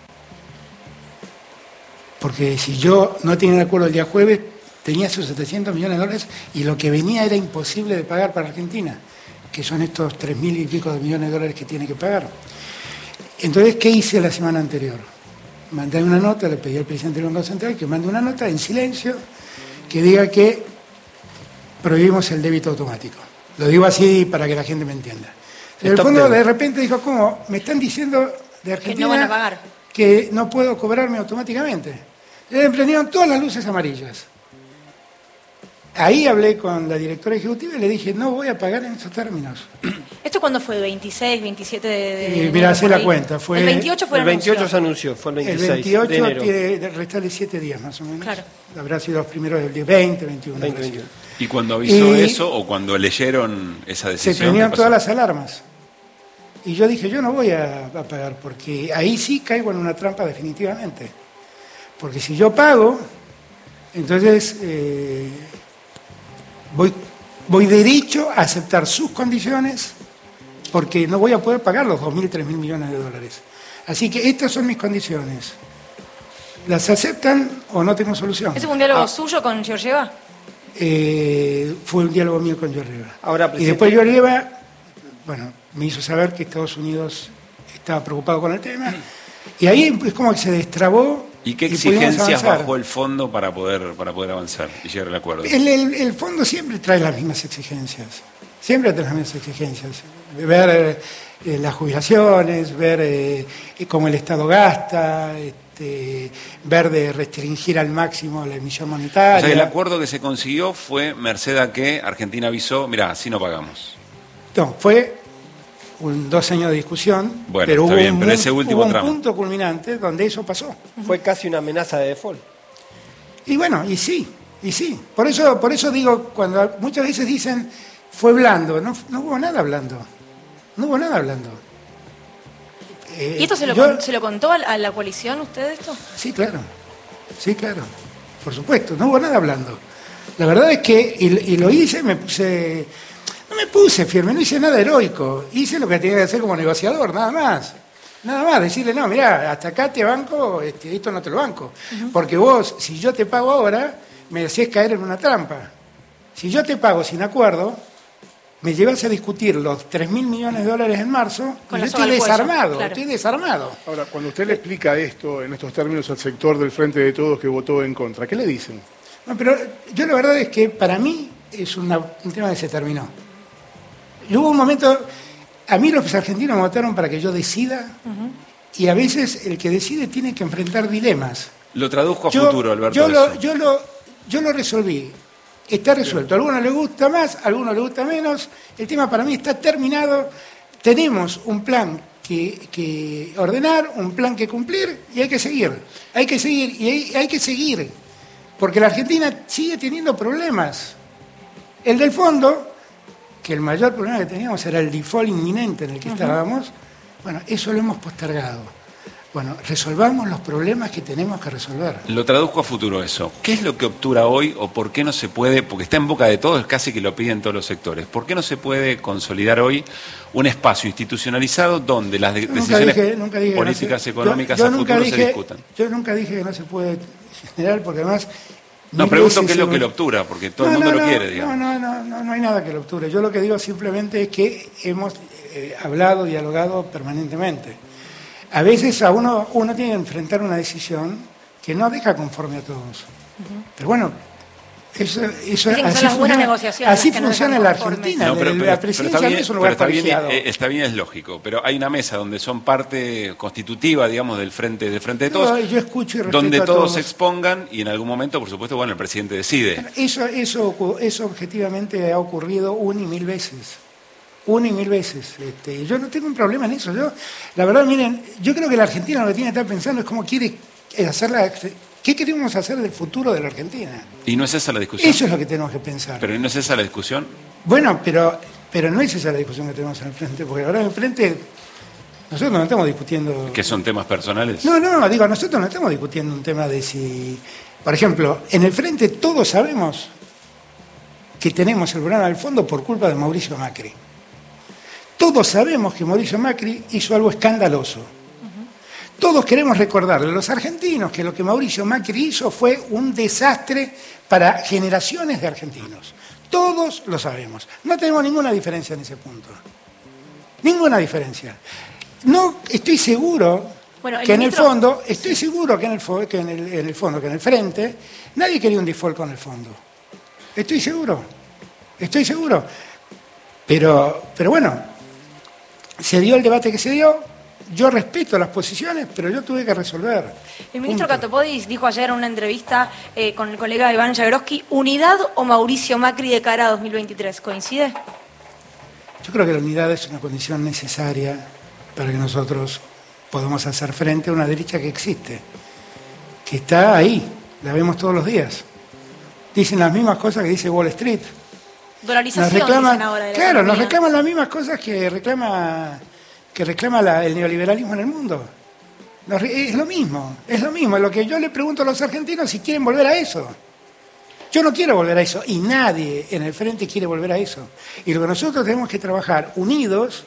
Porque si yo no tenía el acuerdo el día jueves, tenía esos 700 millones de dólares y lo que venía era imposible de pagar para Argentina, que son estos 3.000 y pico de millones de dólares que tiene que pagar. Entonces, ¿qué hice la semana anterior? Mandé una nota, le pedí al presidente del Banco Central que mande una nota en silencio que diga que prohibimos el débito automático. Lo digo así para que la gente me entienda. En el fondo, de repente dijo, ¿cómo? Me están diciendo de Argentina que no van a pagar, que no puedo cobrarme automáticamente. Le prendieron todas las luces amarillas. Ahí hablé con la directora ejecutiva y le dije, no voy a pagar en esos términos. ¿Esto cuándo fue? ¿26, 27 de mira, hacé la cuenta. Fue, el 28 fue el 28 se anunció, fue el 26 el 28 de enero. tiene restarle 7 días más o menos. Claro. Habrá sido los primeros del día 20, 21. 21. ¿Y cuando avisó eso o cuando leyeron esa decisión? Se prendieron todas las alarmas. Y yo dije, yo no voy a pagar, porque ahí sí caigo en una trampa definitivamente. Porque si yo pago, entonces voy derecho a aceptar sus condiciones, porque no voy a poder pagar los 2.000, 3.000 millones de dólares. Así que estas son mis condiciones. ¿Las aceptan o no tengo solución? ¿Ese fue un diálogo suyo con Georgieva? Fue un diálogo mío con Georgieva. Ahora, y después Georgieva, bueno, me hizo saber que Estados Unidos estaba preocupado con el tema, y ahí es como que se destrabó. ¿Y qué exigencias bajó el fondo para poder avanzar y llegar al acuerdo? El fondo siempre trae las mismas exigencias. Siempre trae las mismas exigencias. Ver las jubilaciones, ver cómo el Estado gasta, ver de restringir al máximo la emisión monetaria. O sea, el acuerdo que se consiguió fue merced a que Argentina avisó, mirá, así no pagamos. No, fue 2 años de discusión, bueno, pero hubo ese último un tramo. punto culminante donde eso pasó. Fue casi una amenaza de default. Y bueno, y sí. Por eso digo, cuando muchas veces dicen, fue blando, no hubo nada blando. No hubo nada blando. ¿Y esto se lo contó a la coalición usted esto? Sí, claro. Por supuesto, no hubo nada blando. La verdad es que, y lo hice, no me puse firme, no hice nada heroico. Hice lo que tenía que hacer como negociador, nada más. Nada más, decirle, no, mirá, hasta acá te banco, esto no te lo banco. Porque vos, si yo te pago ahora, me hacés caer en una trampa. Si yo te pago sin acuerdo, me llevas a discutir los 3.000 millones de dólares en marzo, y yo estoy desarmado. Ahora, cuando usted le explica esto, en estos términos, al sector del Frente de Todos que votó en contra, ¿qué le dicen? No, pero yo la verdad es que para mí es un tema que se terminó. Y hubo un momento, a mí los argentinos me votaron para que yo decida, y a veces el que decide tiene que enfrentar dilemas. Lo traduzco a futuro, Alberto. Yo lo resolví, está resuelto. A algunos les gusta más, a algunos les gusta menos. El tema para mí está terminado. Tenemos un plan que ordenar, un plan que cumplir, y hay que seguir. Hay que seguir, porque la Argentina sigue teniendo problemas. El del fondo, que el mayor problema que teníamos era el default inminente en el que estábamos, bueno, eso lo hemos postergado. Bueno, resolvamos los problemas que tenemos que resolver. Lo traduzco a futuro eso. ¿Qué es lo que obtura hoy o por qué no se puede, porque está en boca de todos, casi que lo piden todos los sectores, ¿por qué no se puede consolidar hoy un espacio institucionalizado donde las decisiones políticas económicas a futuro se discutan? Yo nunca dije que no se puede general, porque además... No, pregunto qué es lo que lo obtura, porque todo el mundo lo quiere, digamos. No hay nada que lo obture. Yo lo que digo simplemente es que hemos hablado, dialogado permanentemente. A veces uno tiene que enfrentar una decisión que no deja conforme a todos. Pero bueno, eso así funciona en la Argentina. No, la presidencia no es un lugar privilegiado. Está bien, es lógico, pero hay una mesa donde son parte constitutiva, digamos, del frente de todos, yo escucho y respeto donde a todos se expongan y en algún momento, por supuesto, bueno, el presidente decide. Eso objetivamente ha ocurrido una y mil veces. Yo no tengo un problema en eso. La verdad, miren, yo creo que la Argentina lo que tiene que estar pensando es cómo quiere hacerla. ¿Qué queremos hacer del futuro de la Argentina? ¿Y no es esa la discusión? Eso es lo que tenemos que pensar. ¿Pero no es esa la discusión? Bueno, pero no es esa la discusión que tenemos en el frente, porque ahora en el frente nosotros no estamos discutiendo... ¿Que son temas personales? No, nosotros no estamos discutiendo un tema de si... Por ejemplo, en el frente todos sabemos que tenemos el problema del fondo por culpa de Mauricio Macri. Todos sabemos que Mauricio Macri hizo algo escandaloso. Todos queremos recordarle a los argentinos que lo que Mauricio Macri hizo fue un desastre para generaciones de argentinos. Todos lo sabemos. No tenemos ninguna diferencia en ese punto. Ninguna diferencia. No estoy seguro que en el fondo, que en el frente, nadie quería un default con el fondo. Estoy seguro. Pero bueno, se dio el debate que se dio. Yo respeto las posiciones, pero yo tuve que resolver. El ministro Catopodis dijo ayer en una entrevista con el colega Iván Jagroski, ¿unidad o Mauricio Macri de cara a 2023? ¿Coincide? Yo creo que la unidad es una condición necesaria para que nosotros podamos hacer frente a una derecha que existe, que está ahí, la vemos todos los días. Dicen las mismas cosas que dice Wall Street. Dolarización, dicen ahora de la claro, economía. Nos reclaman las mismas cosas que reclama el neoliberalismo en el mundo. Es lo mismo. Lo que yo le pregunto a los argentinos si quieren volver a eso. Yo no quiero volver a eso y nadie en el frente quiere volver a eso. Y lo que nosotros tenemos que trabajar unidos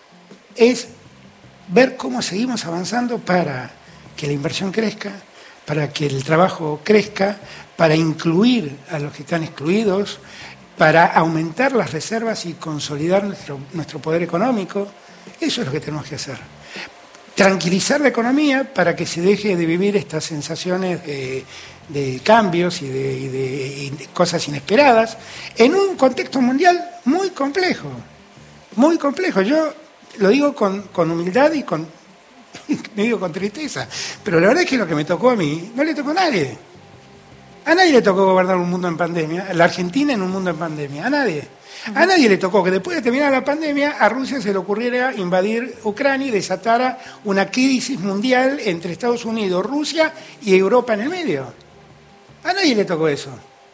es ver cómo seguimos avanzando para que la inversión crezca, para que el trabajo crezca, para incluir a los que están excluidos, para aumentar las reservas y consolidar nuestro poder económico. Eso es lo que tenemos que hacer. Tranquilizar la economía para que se deje de vivir estas sensaciones de cambios y de cosas inesperadas en un contexto mundial muy complejo. Muy complejo. Yo lo digo con humildad y medio con tristeza. Pero la verdad es que lo que me tocó a mí no le tocó a nadie. A nadie le tocó gobernar un mundo en pandemia. La Argentina en un mundo en pandemia. A nadie. A nadie le tocó que después de terminar la pandemia a Rusia se le ocurriera invadir Ucrania y desatara una crisis mundial entre Estados Unidos, Rusia y Europa en el medio. A nadie le tocó eso.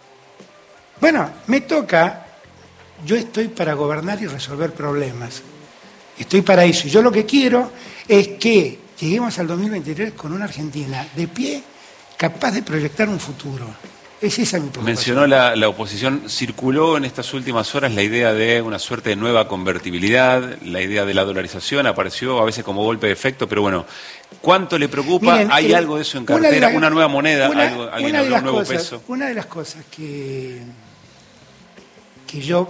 Bueno, me toca, yo estoy para gobernar y resolver problemas. Estoy para eso. Y yo lo que quiero es que lleguemos al 2023 con una Argentina de pie, capaz de proyectar un futuro. Es esa mi preocupación. Mencionó la oposición, circuló en estas últimas horas la idea de una suerte de nueva convertibilidad, la idea de la dolarización, apareció a veces como golpe de efecto, pero bueno, ¿cuánto le preocupa? Miren, ¿Hay algo de eso en cartera? ¿Una nueva moneda? ¿Alguien habló de un nuevo peso? Una de las cosas que yo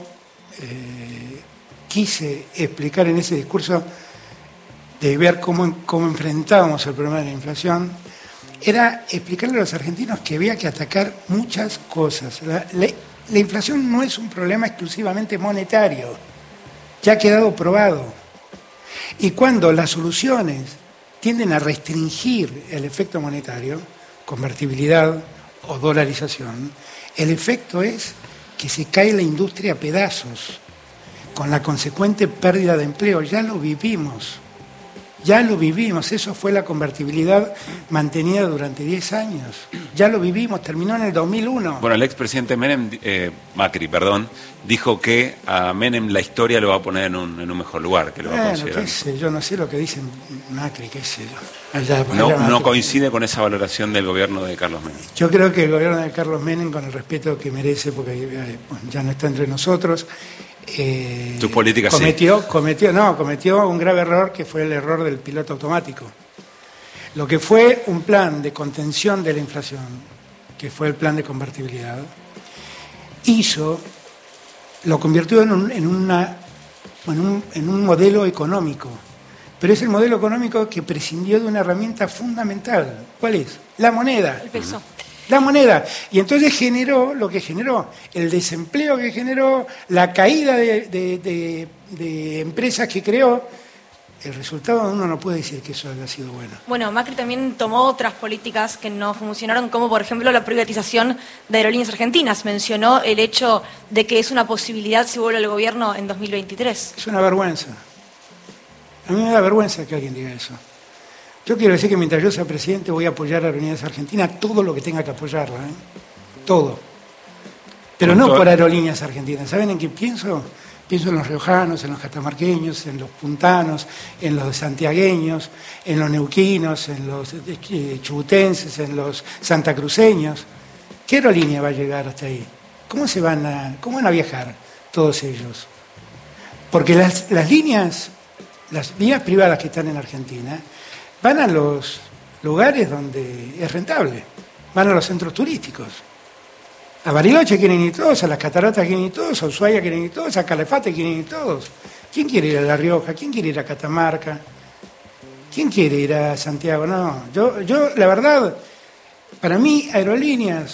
quise explicar en ese discurso de ver cómo enfrentábamos el problema de la inflación era explicarle a los argentinos que había que atacar muchas cosas. La inflación no es un problema exclusivamente monetario, ya ha quedado probado. Y cuando las soluciones tienden a restringir el efecto monetario, convertibilidad o dolarización, el efecto es que se cae la industria a pedazos, con la consecuente pérdida de empleo. Ya lo vivimos, eso fue la convertibilidad mantenida durante 10 años, ya lo vivimos, terminó en el 2001. Bueno, el expresidente Macri, dijo que a Menem la historia lo va a poner en un mejor lugar, que lo va a considerar. Qué sé yo, no sé lo que dice Macri, qué sé yo. No coincide con esa valoración del gobierno de Carlos Menem. Yo creo que el gobierno de Carlos Menem, con el respeto que merece, porque ya no está entre nosotros, tus políticas cometió un grave error, que fue el error del piloto automático. Lo que fue un plan de contención de la inflación que fue el plan de convertibilidad, lo convirtió en un modelo económico. Pero es el modelo económico que prescindió de una herramienta fundamental. ¿Cuál es? La moneda. El peso. La moneda. Y entonces generó lo que generó, el desempleo que generó, la caída de empresas que creó. El resultado uno no puede decir que eso haya sido bueno. Bueno, Macri también tomó otras políticas que no funcionaron, como por ejemplo la privatización de Aerolíneas Argentinas. Mencionó el hecho de que es una posibilidad si vuelve al gobierno en 2023. Es una vergüenza. A mí me da vergüenza que alguien diga eso. Yo quiero decir que mientras yo sea presidente voy a apoyar a Aerolíneas Argentinas todo lo que tenga que apoyarla, todo. Pero no por Aerolíneas Argentinas. ¿Saben en qué pienso? Pienso en los riojanos, en los catamarqueños, en los puntanos, en los santiagueños, en los neuquinos, en los chubutenses, en los santacruceños. ¿Qué aerolínea va a llegar hasta ahí? ¿Cómo van a viajar todos ellos? Porque las líneas privadas que están en Argentina van a los lugares donde es rentable, van a los centros turísticos. A Bariloche quieren ir todos, a las Cataratas quieren ir todos, a Ushuaia quieren ir todos, a Calafate quieren ir todos. ¿Quién quiere ir a La Rioja? ¿Quién quiere ir a Catamarca? ¿Quién quiere ir a Santiago? No, yo la verdad, para mí Aerolíneas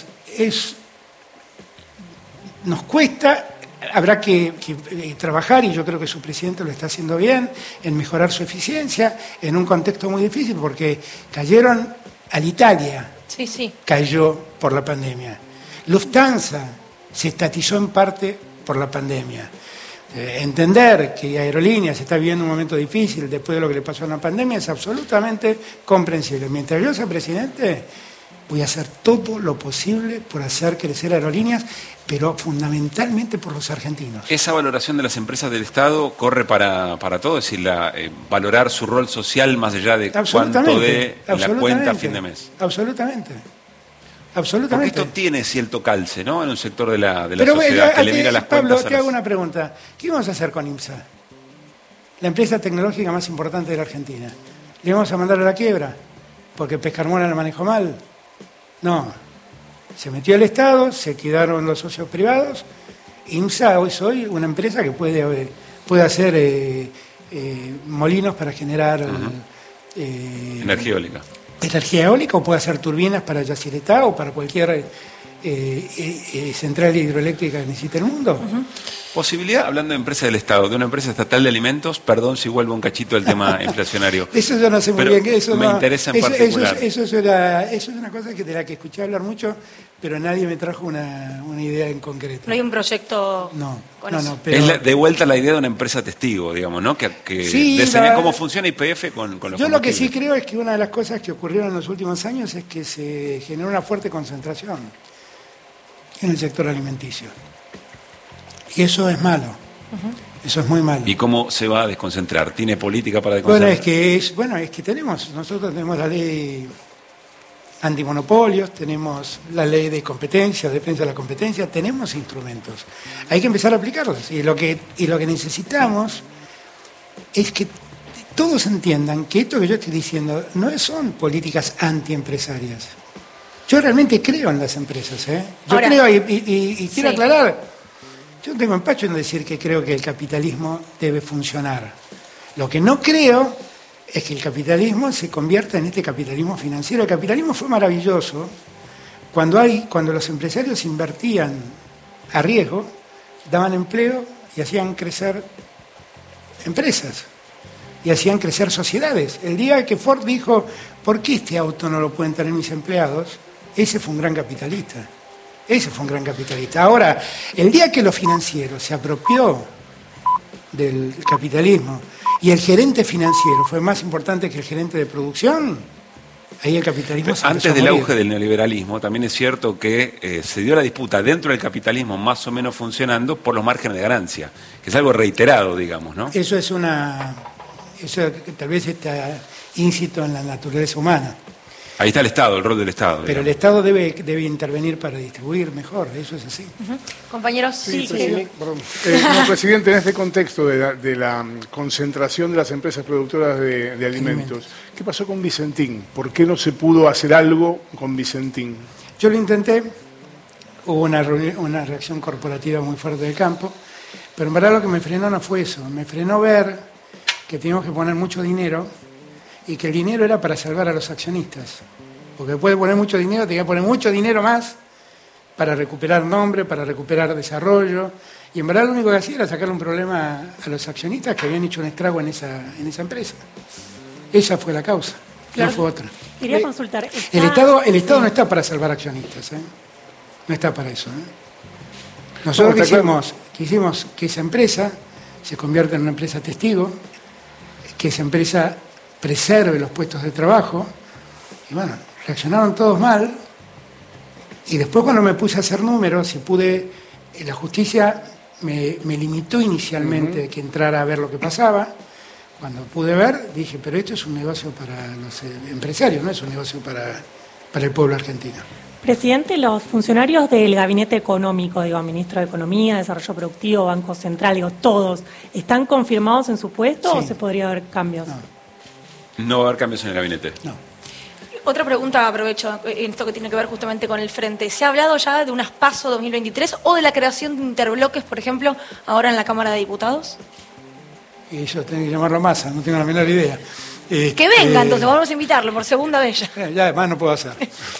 nos cuesta. Habrá que trabajar, y yo creo que su presidente lo está haciendo bien, en mejorar su eficiencia en un contexto muy difícil, porque cayeron Alitalia, Sí. cayó por la pandemia. Lufthansa se estatizó en parte por la pandemia. Entender que Aerolíneas está viviendo un momento difícil después de lo que le pasó en la pandemia es absolutamente comprensible. Mientras yo sea presidente, voy a hacer todo lo posible por hacer crecer Aerolíneas, pero fundamentalmente por los argentinos. Esa valoración de las empresas del Estado corre para todo, es decir, valorar su rol social más allá de cuánto de la cuenta a fin de mes. Absolutamente. Porque esto tiene cierto calce, ¿no? En un sector de la sociedad que le mira las Pablo, cuentas. te hago una pregunta. ¿Qué vamos a hacer con IMSA? La empresa tecnológica más importante de la Argentina. ¿Le vamos a mandar a la quiebra? ¿Porque Pescarmona la manejó mal? No. Se metió el Estado, se quedaron los socios privados. IMSA hoy soy una empresa que puede hacer molinos para generar Energía eólica. Energía eólica, o puede hacer turbinas para Yacyretá o para cualquier central hidroeléctrica que necesite el mundo. Posibilidad, hablando de empresa del Estado, de una empresa estatal de alimentos, perdón si vuelvo un cachito al tema inflacionario. Eso yo no sé muy bien, eso me interesa en particular. Eso es una cosa de la que escuché hablar mucho, pero nadie me trajo una idea en concreto. No hay un proyecto. No, pero es de vuelta la idea de una empresa testigo, digamos, ¿no? Que diseña cómo funciona YPF con los Yo lo que sí creo es que una de las cosas que ocurrieron en los últimos años es que se generó una fuerte concentración en el sector alimenticio. Y eso es malo. Eso es muy malo. ¿Y cómo se va a desconcentrar? ¿Tiene política para desconcentrar? Es que nosotros tenemos la ley antimonopolios, tenemos la ley de competencia, defensa de la competencia, tenemos instrumentos. Hay que empezar a aplicarlos. Y lo que necesitamos es que todos entiendan que esto que yo estoy diciendo no son políticas antiempresarias. Yo realmente creo en las empresas, ¿eh? Yo creo, y quiero aclarar, yo no tengo empacho en decir que creo que el capitalismo debe funcionar. Lo que no creo es que el capitalismo se convierta en este capitalismo financiero. El capitalismo fue maravilloso cuando los empresarios invertían a riesgo, daban empleo y hacían crecer empresas y hacían crecer sociedades. El día que Ford dijo, ¿por qué este auto no lo pueden tener mis empleados? Ese fue un gran capitalista. Ahora, el día que lo financiero se apropió del capitalismo y el gerente financiero fue más importante que el gerente de producción, ahí el capitalismo se Antes del auge del neoliberalismo, también es cierto que se dio la disputa dentro del capitalismo más o menos funcionando por los márgenes de ganancia, que es algo reiterado, digamos, ¿no? Eso tal vez está íncito en la naturaleza humana. Ahí está el Estado, el rol del Estado. Pero el Estado debe intervenir para distribuir mejor, eso es así. Compañeros, presidente, en este contexto de la concentración de las empresas productoras de alimentos, ¿qué pasó con Vicentín? ¿Por qué no se pudo hacer algo con Vicentín? Yo lo intenté, hubo una reacción corporativa muy fuerte del campo, pero en verdad lo que me frenó no fue eso, me frenó ver que teníamos que poner mucho dinero y que el dinero era para salvar a los accionistas. Porque después de poner mucho dinero, tenía que poner mucho dinero más para recuperar nombre, para recuperar desarrollo. Y en verdad lo único que hacía era sacarle un problema a los accionistas que habían hecho un estrago en esa empresa. Esa fue la causa, claro. No fue otra. Quería consultar. El Estado no está para salvar accionistas, ¿eh? No está para eso. Nosotros quisimos que esa empresa se convierta en una empresa testigo, que esa empresa preserve los puestos de trabajo. Y bueno, reaccionaron todos mal. Y después cuando me puse a hacer números y pude, la justicia me limitó inicialmente que entrara a ver lo que pasaba. Cuando pude ver, dije, pero esto es un negocio para los empresarios, no es un negocio para el pueblo argentino. Presidente, los funcionarios del Gabinete Económico, Ministro de Economía, Desarrollo Productivo, Banco Central, todos, ¿están confirmados en su puesto o se podría haber cambios? No va a haber cambios en el gabinete. No. Otra pregunta, aprovecho, en esto que tiene que ver justamente con el frente. ¿Se ha hablado ya de unas PASO 2023 o de la creación de interbloques, por ejemplo, ahora en la Cámara de Diputados? Y yo tengo que llamarlo Massa, no tengo la menor idea. Que venga, entonces vamos a invitarlo por segunda vez ya. Ya además no puedo hacer.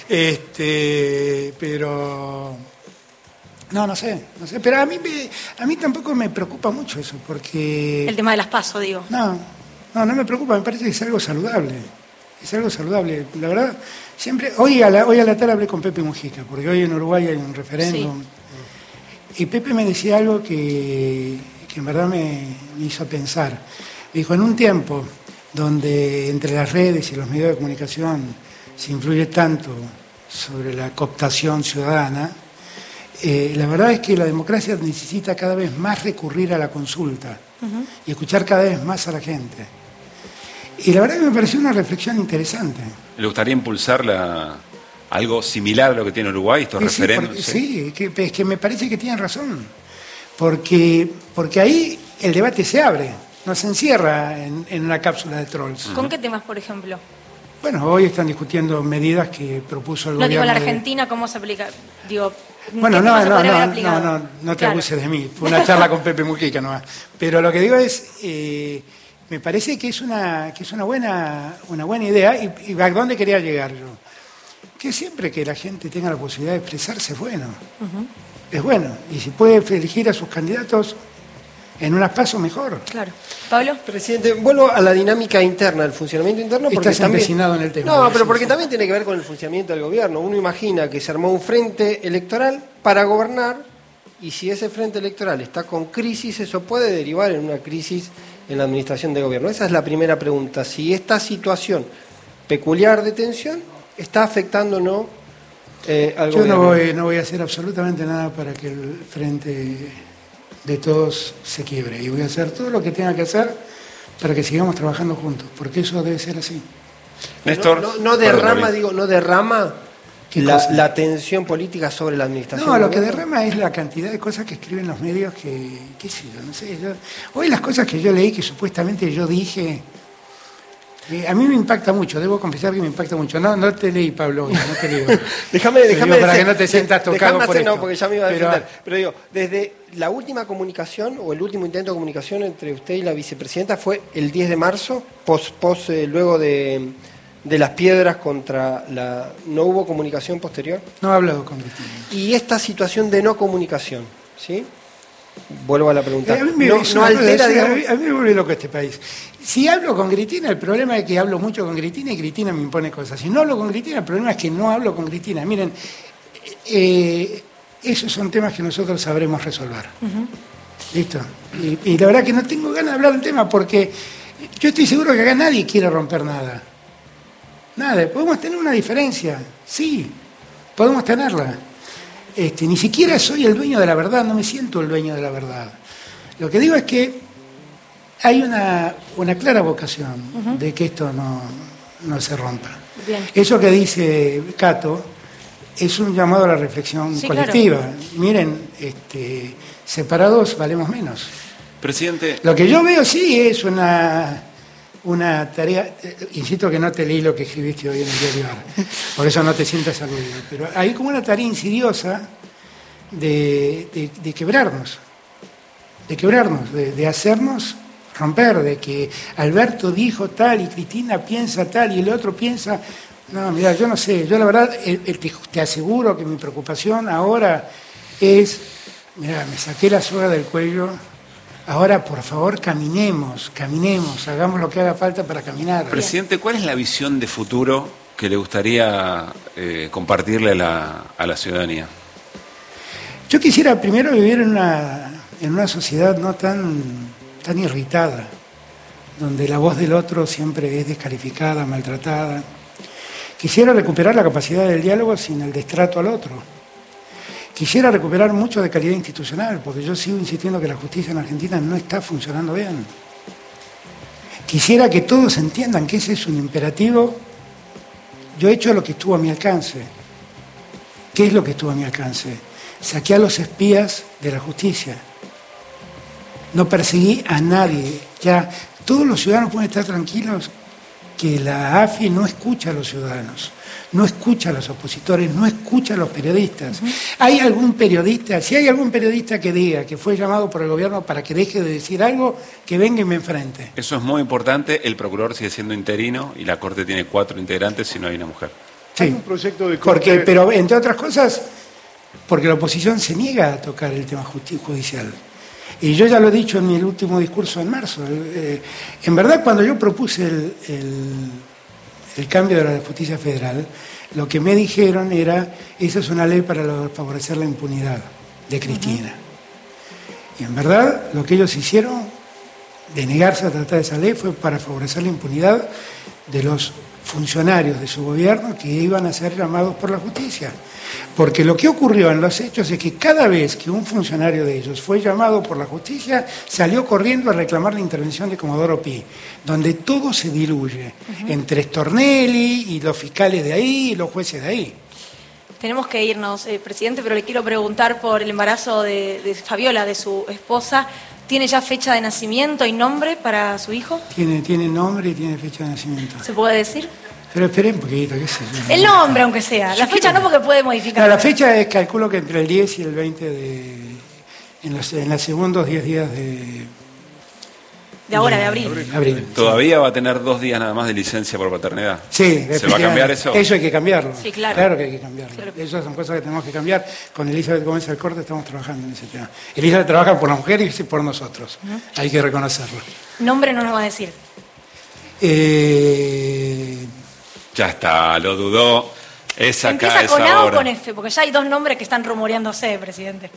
Pero no sé. Pero a mí tampoco me preocupa mucho eso, porque el tema de las PASO, digo. No me preocupa, me parece que es algo saludable. Es algo saludable. La verdad, siempre hoy a la tarde hablé con Pepe Mujica, porque hoy en Uruguay hay un referéndum. Sí. Y Pepe me decía algo que en verdad me hizo pensar. Dijo, en un tiempo donde entre las redes y los medios de comunicación se influye tanto sobre la cooptación ciudadana, la verdad es que la democracia necesita cada vez más recurrir a la consulta y escuchar cada vez más a la gente. Y la verdad que me pareció una reflexión interesante. ¿Le gustaría impulsar algo similar a lo que tiene Uruguay, estos referéndums? Sí, es que me parece que tienen razón. Porque ahí el debate se abre, no se encierra en una cápsula de trolls. ¿Con qué temas, por ejemplo? Bueno, hoy están discutiendo medidas que propuso el gobierno. No digo la Argentina, ¿cómo se aplica? Digo, bueno, no te abuses de mí. Fue una charla con Pepe Mujica nomás. Pero lo que digo es, me parece que es una buena idea. ¿Y a dónde quería llegar yo? Que siempre que la gente tenga la posibilidad de expresarse es bueno. Es bueno. Y si puede elegir a sus candidatos en unas PASO, mejor. Claro. ¿Pablo? Presidente, vuelvo a la dinámica interna, al funcionamiento interno. Porque estás empecinado en el tema. No, pero porque también tiene que ver con el funcionamiento del gobierno. Uno imagina que se armó un frente electoral para gobernar, y si ese frente electoral está con crisis, eso puede derivar en una crisis en la administración de gobierno. Esa es la primera pregunta. Si esta situación peculiar de tensión está afectando o no al gobierno. Yo no voy a hacer absolutamente nada para que el frente de todos se quiebre. Y voy a hacer todo lo que tenga que hacer para que sigamos trabajando juntos, porque eso debe ser así. Néstor, no derrama la tensión política sobre la administración. No, lo que derrama es la cantidad de cosas que escriben los medios qué sé yo, no sé. Hoy las cosas que yo leí que supuestamente yo dije, a mí me impacta mucho, debo confesar que me impacta mucho. No te leí, Pablo, no te leo. déjame para que no te sientas tocado por esto. No, porque ya me iba a defender. Pero digo, desde la última comunicación o el último intento de comunicación entre usted y la vicepresidenta fue el 10 de marzo, luego de las piedras contra la... ¿No hubo comunicación posterior? No he hablado con Cristina. Y esta situación de no comunicación, ¿sí? Vuelvo a la pregunta. A mí me vuelve loco este país. Si hablo con Cristina, el problema es que hablo mucho con Cristina y Cristina me impone cosas. Si no hablo con Cristina, el problema es que no hablo con Cristina. Miren, esos son temas que nosotros sabremos resolver. ¿Listo? Y la verdad que no tengo ganas de hablar del tema porque yo estoy seguro que acá nadie quiere romper nada. Nada. ¿Podemos tener una diferencia? Sí, podemos tenerla. Ni siquiera soy el dueño de la verdad, no me siento el dueño de la verdad. Lo que digo es que hay una clara vocación de que esto no se rompa. Bien. Eso que dice Cato es un llamado a la reflexión colectiva. Claro. Miren, separados valemos menos. Presidente. Lo que yo veo sí es una una tarea, insisto que no te leí lo que escribiste hoy en el diario AR, por eso no te sientas aludido, pero hay como una tarea insidiosa de quebrarnos, de hacernos romper, de que Alberto dijo tal y Cristina piensa tal y el otro piensa... No, mira, yo no sé, yo la verdad te aseguro que mi preocupación ahora es, mira, me saqué la soga del cuello, ahora por favor caminemos, hagamos lo que haga falta para caminar. Presidente, ¿cuál es la visión de futuro que le gustaría compartirle a la ciudadanía? Yo quisiera primero vivir en una sociedad no tan irritada, donde la voz del otro siempre es descalificada, maltratada. Quisiera recuperar la capacidad del diálogo sin el destrato al otro. Quisiera recuperar mucho de calidad institucional, porque yo sigo insistiendo que la justicia en Argentina no está funcionando bien. Quisiera que todos entiendan que ese es un imperativo. Yo he hecho lo que estuvo a mi alcance. ¿Qué es lo que estuvo a mi alcance? Saqué a los espías de la justicia. No perseguí a nadie. Ya todos los ciudadanos pueden estar tranquilos que la AFI no escucha a los ciudadanos, no escucha a los opositores, no escucha a los periodistas. ¿Hay algún periodista? Si hay algún periodista que diga que fue llamado por el gobierno para que deje de decir algo, que venga y me enfrente. Eso es muy importante. El procurador sigue siendo interino y la Corte tiene 4 integrantes si no hay una mujer. Sí, hay un proyecto de corte... pero entre otras cosas, porque la oposición se niega a tocar el tema judicial. Y yo ya lo he dicho en mi último discurso en marzo. En verdad, cuando yo propuse el cambio de la justicia federal, lo que me dijeron era, esa es una ley para favorecer la impunidad de Cristina. Y en verdad, lo que ellos hicieron de negarse a tratar esa ley fue para favorecer la impunidad de los funcionarios de su gobierno que iban a ser llamados por la justicia. Porque lo que ocurrió en los hechos es que cada vez que un funcionario de ellos fue llamado por la justicia, salió corriendo a reclamar la intervención de Comodoro Pi, donde todo se diluye entre Stornelli y los fiscales de ahí y los jueces de ahí. Tenemos que irnos, presidente, pero le quiero preguntar por el embarazo de Fabiola, de su esposa. ¿Tiene ya fecha de nacimiento y nombre para su hijo? Tiene nombre y tiene fecha de nacimiento. ¿Se puede decir? Pero esperen un poquito, qué sé yo. El nombre, aunque sea. La fecha no, porque puede modificar. No, la fecha es, calculo que entre el 10 y el 20 en los segundos 10 días de abril. ¿Todavía va a tener 2 días nada más de licencia por paternidad? Sí. ¿Se va a cambiar eso? Eso hay que cambiarlo. Sí, claro. Claro que hay que cambiarlo. Claro. Esas son cosas que tenemos que cambiar. Con Elizabeth Gómez Alcorta estamos trabajando en ese tema. Elizabeth trabaja por la mujer y por nosotros. Hay que reconocerlo. Nombre no nos va a decir. Ya está, lo dudó. Es acá, ¿Empieza es con A o ahora. con F? Porque ya hay 2 nombres que están rumoreándose, presidente.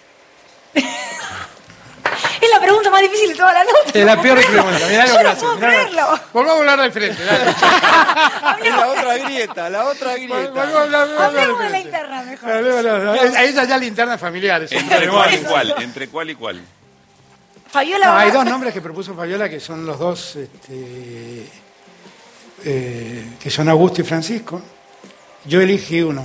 Es la pregunta más difícil de toda la noche. Es la peor pregunta. Mirá lo Yo que no hace. puedo creerlo. Volvamos a hablar del frente. Dale. Es la otra grieta. Hablemos de la interna mejor. Ahí ya la interna familiar. Es un ¿Entre problema. cuál y cuál? ¿Entre cuál y cuál? Fabiola No, va- hay 2 nombres que propuso Fabiola que son los dos, que son Augusto y Francisco. Yo elegí uno.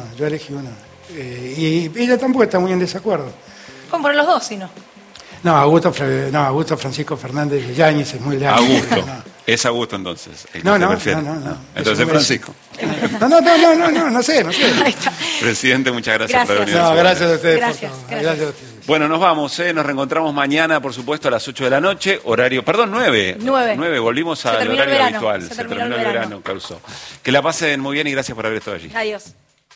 Y ella tampoco está muy en desacuerdo. Pueden poner los 2, si no. No, Augusto Francisco Fernández de Yáñez es muy largo. Augusto. No. Es Augusto entonces. el que No, usted no, prefiere. no. Entonces Francisco. No sé. Ahí está. Presidente, muchas gracias por Gracias. haber venido. No, gracias a ustedes. Gracias, por todo. gracias. Gracias a ustedes. Bueno, nos vamos, nos reencontramos mañana, por supuesto, a las 8 de la noche, horario, perdón, 9. 9. Volvimos Se al terminó el horario verano, habitual. se Se terminó terminó el el verano. verano, causó. Que la pasen muy bien y gracias por haber estado allí. Adiós.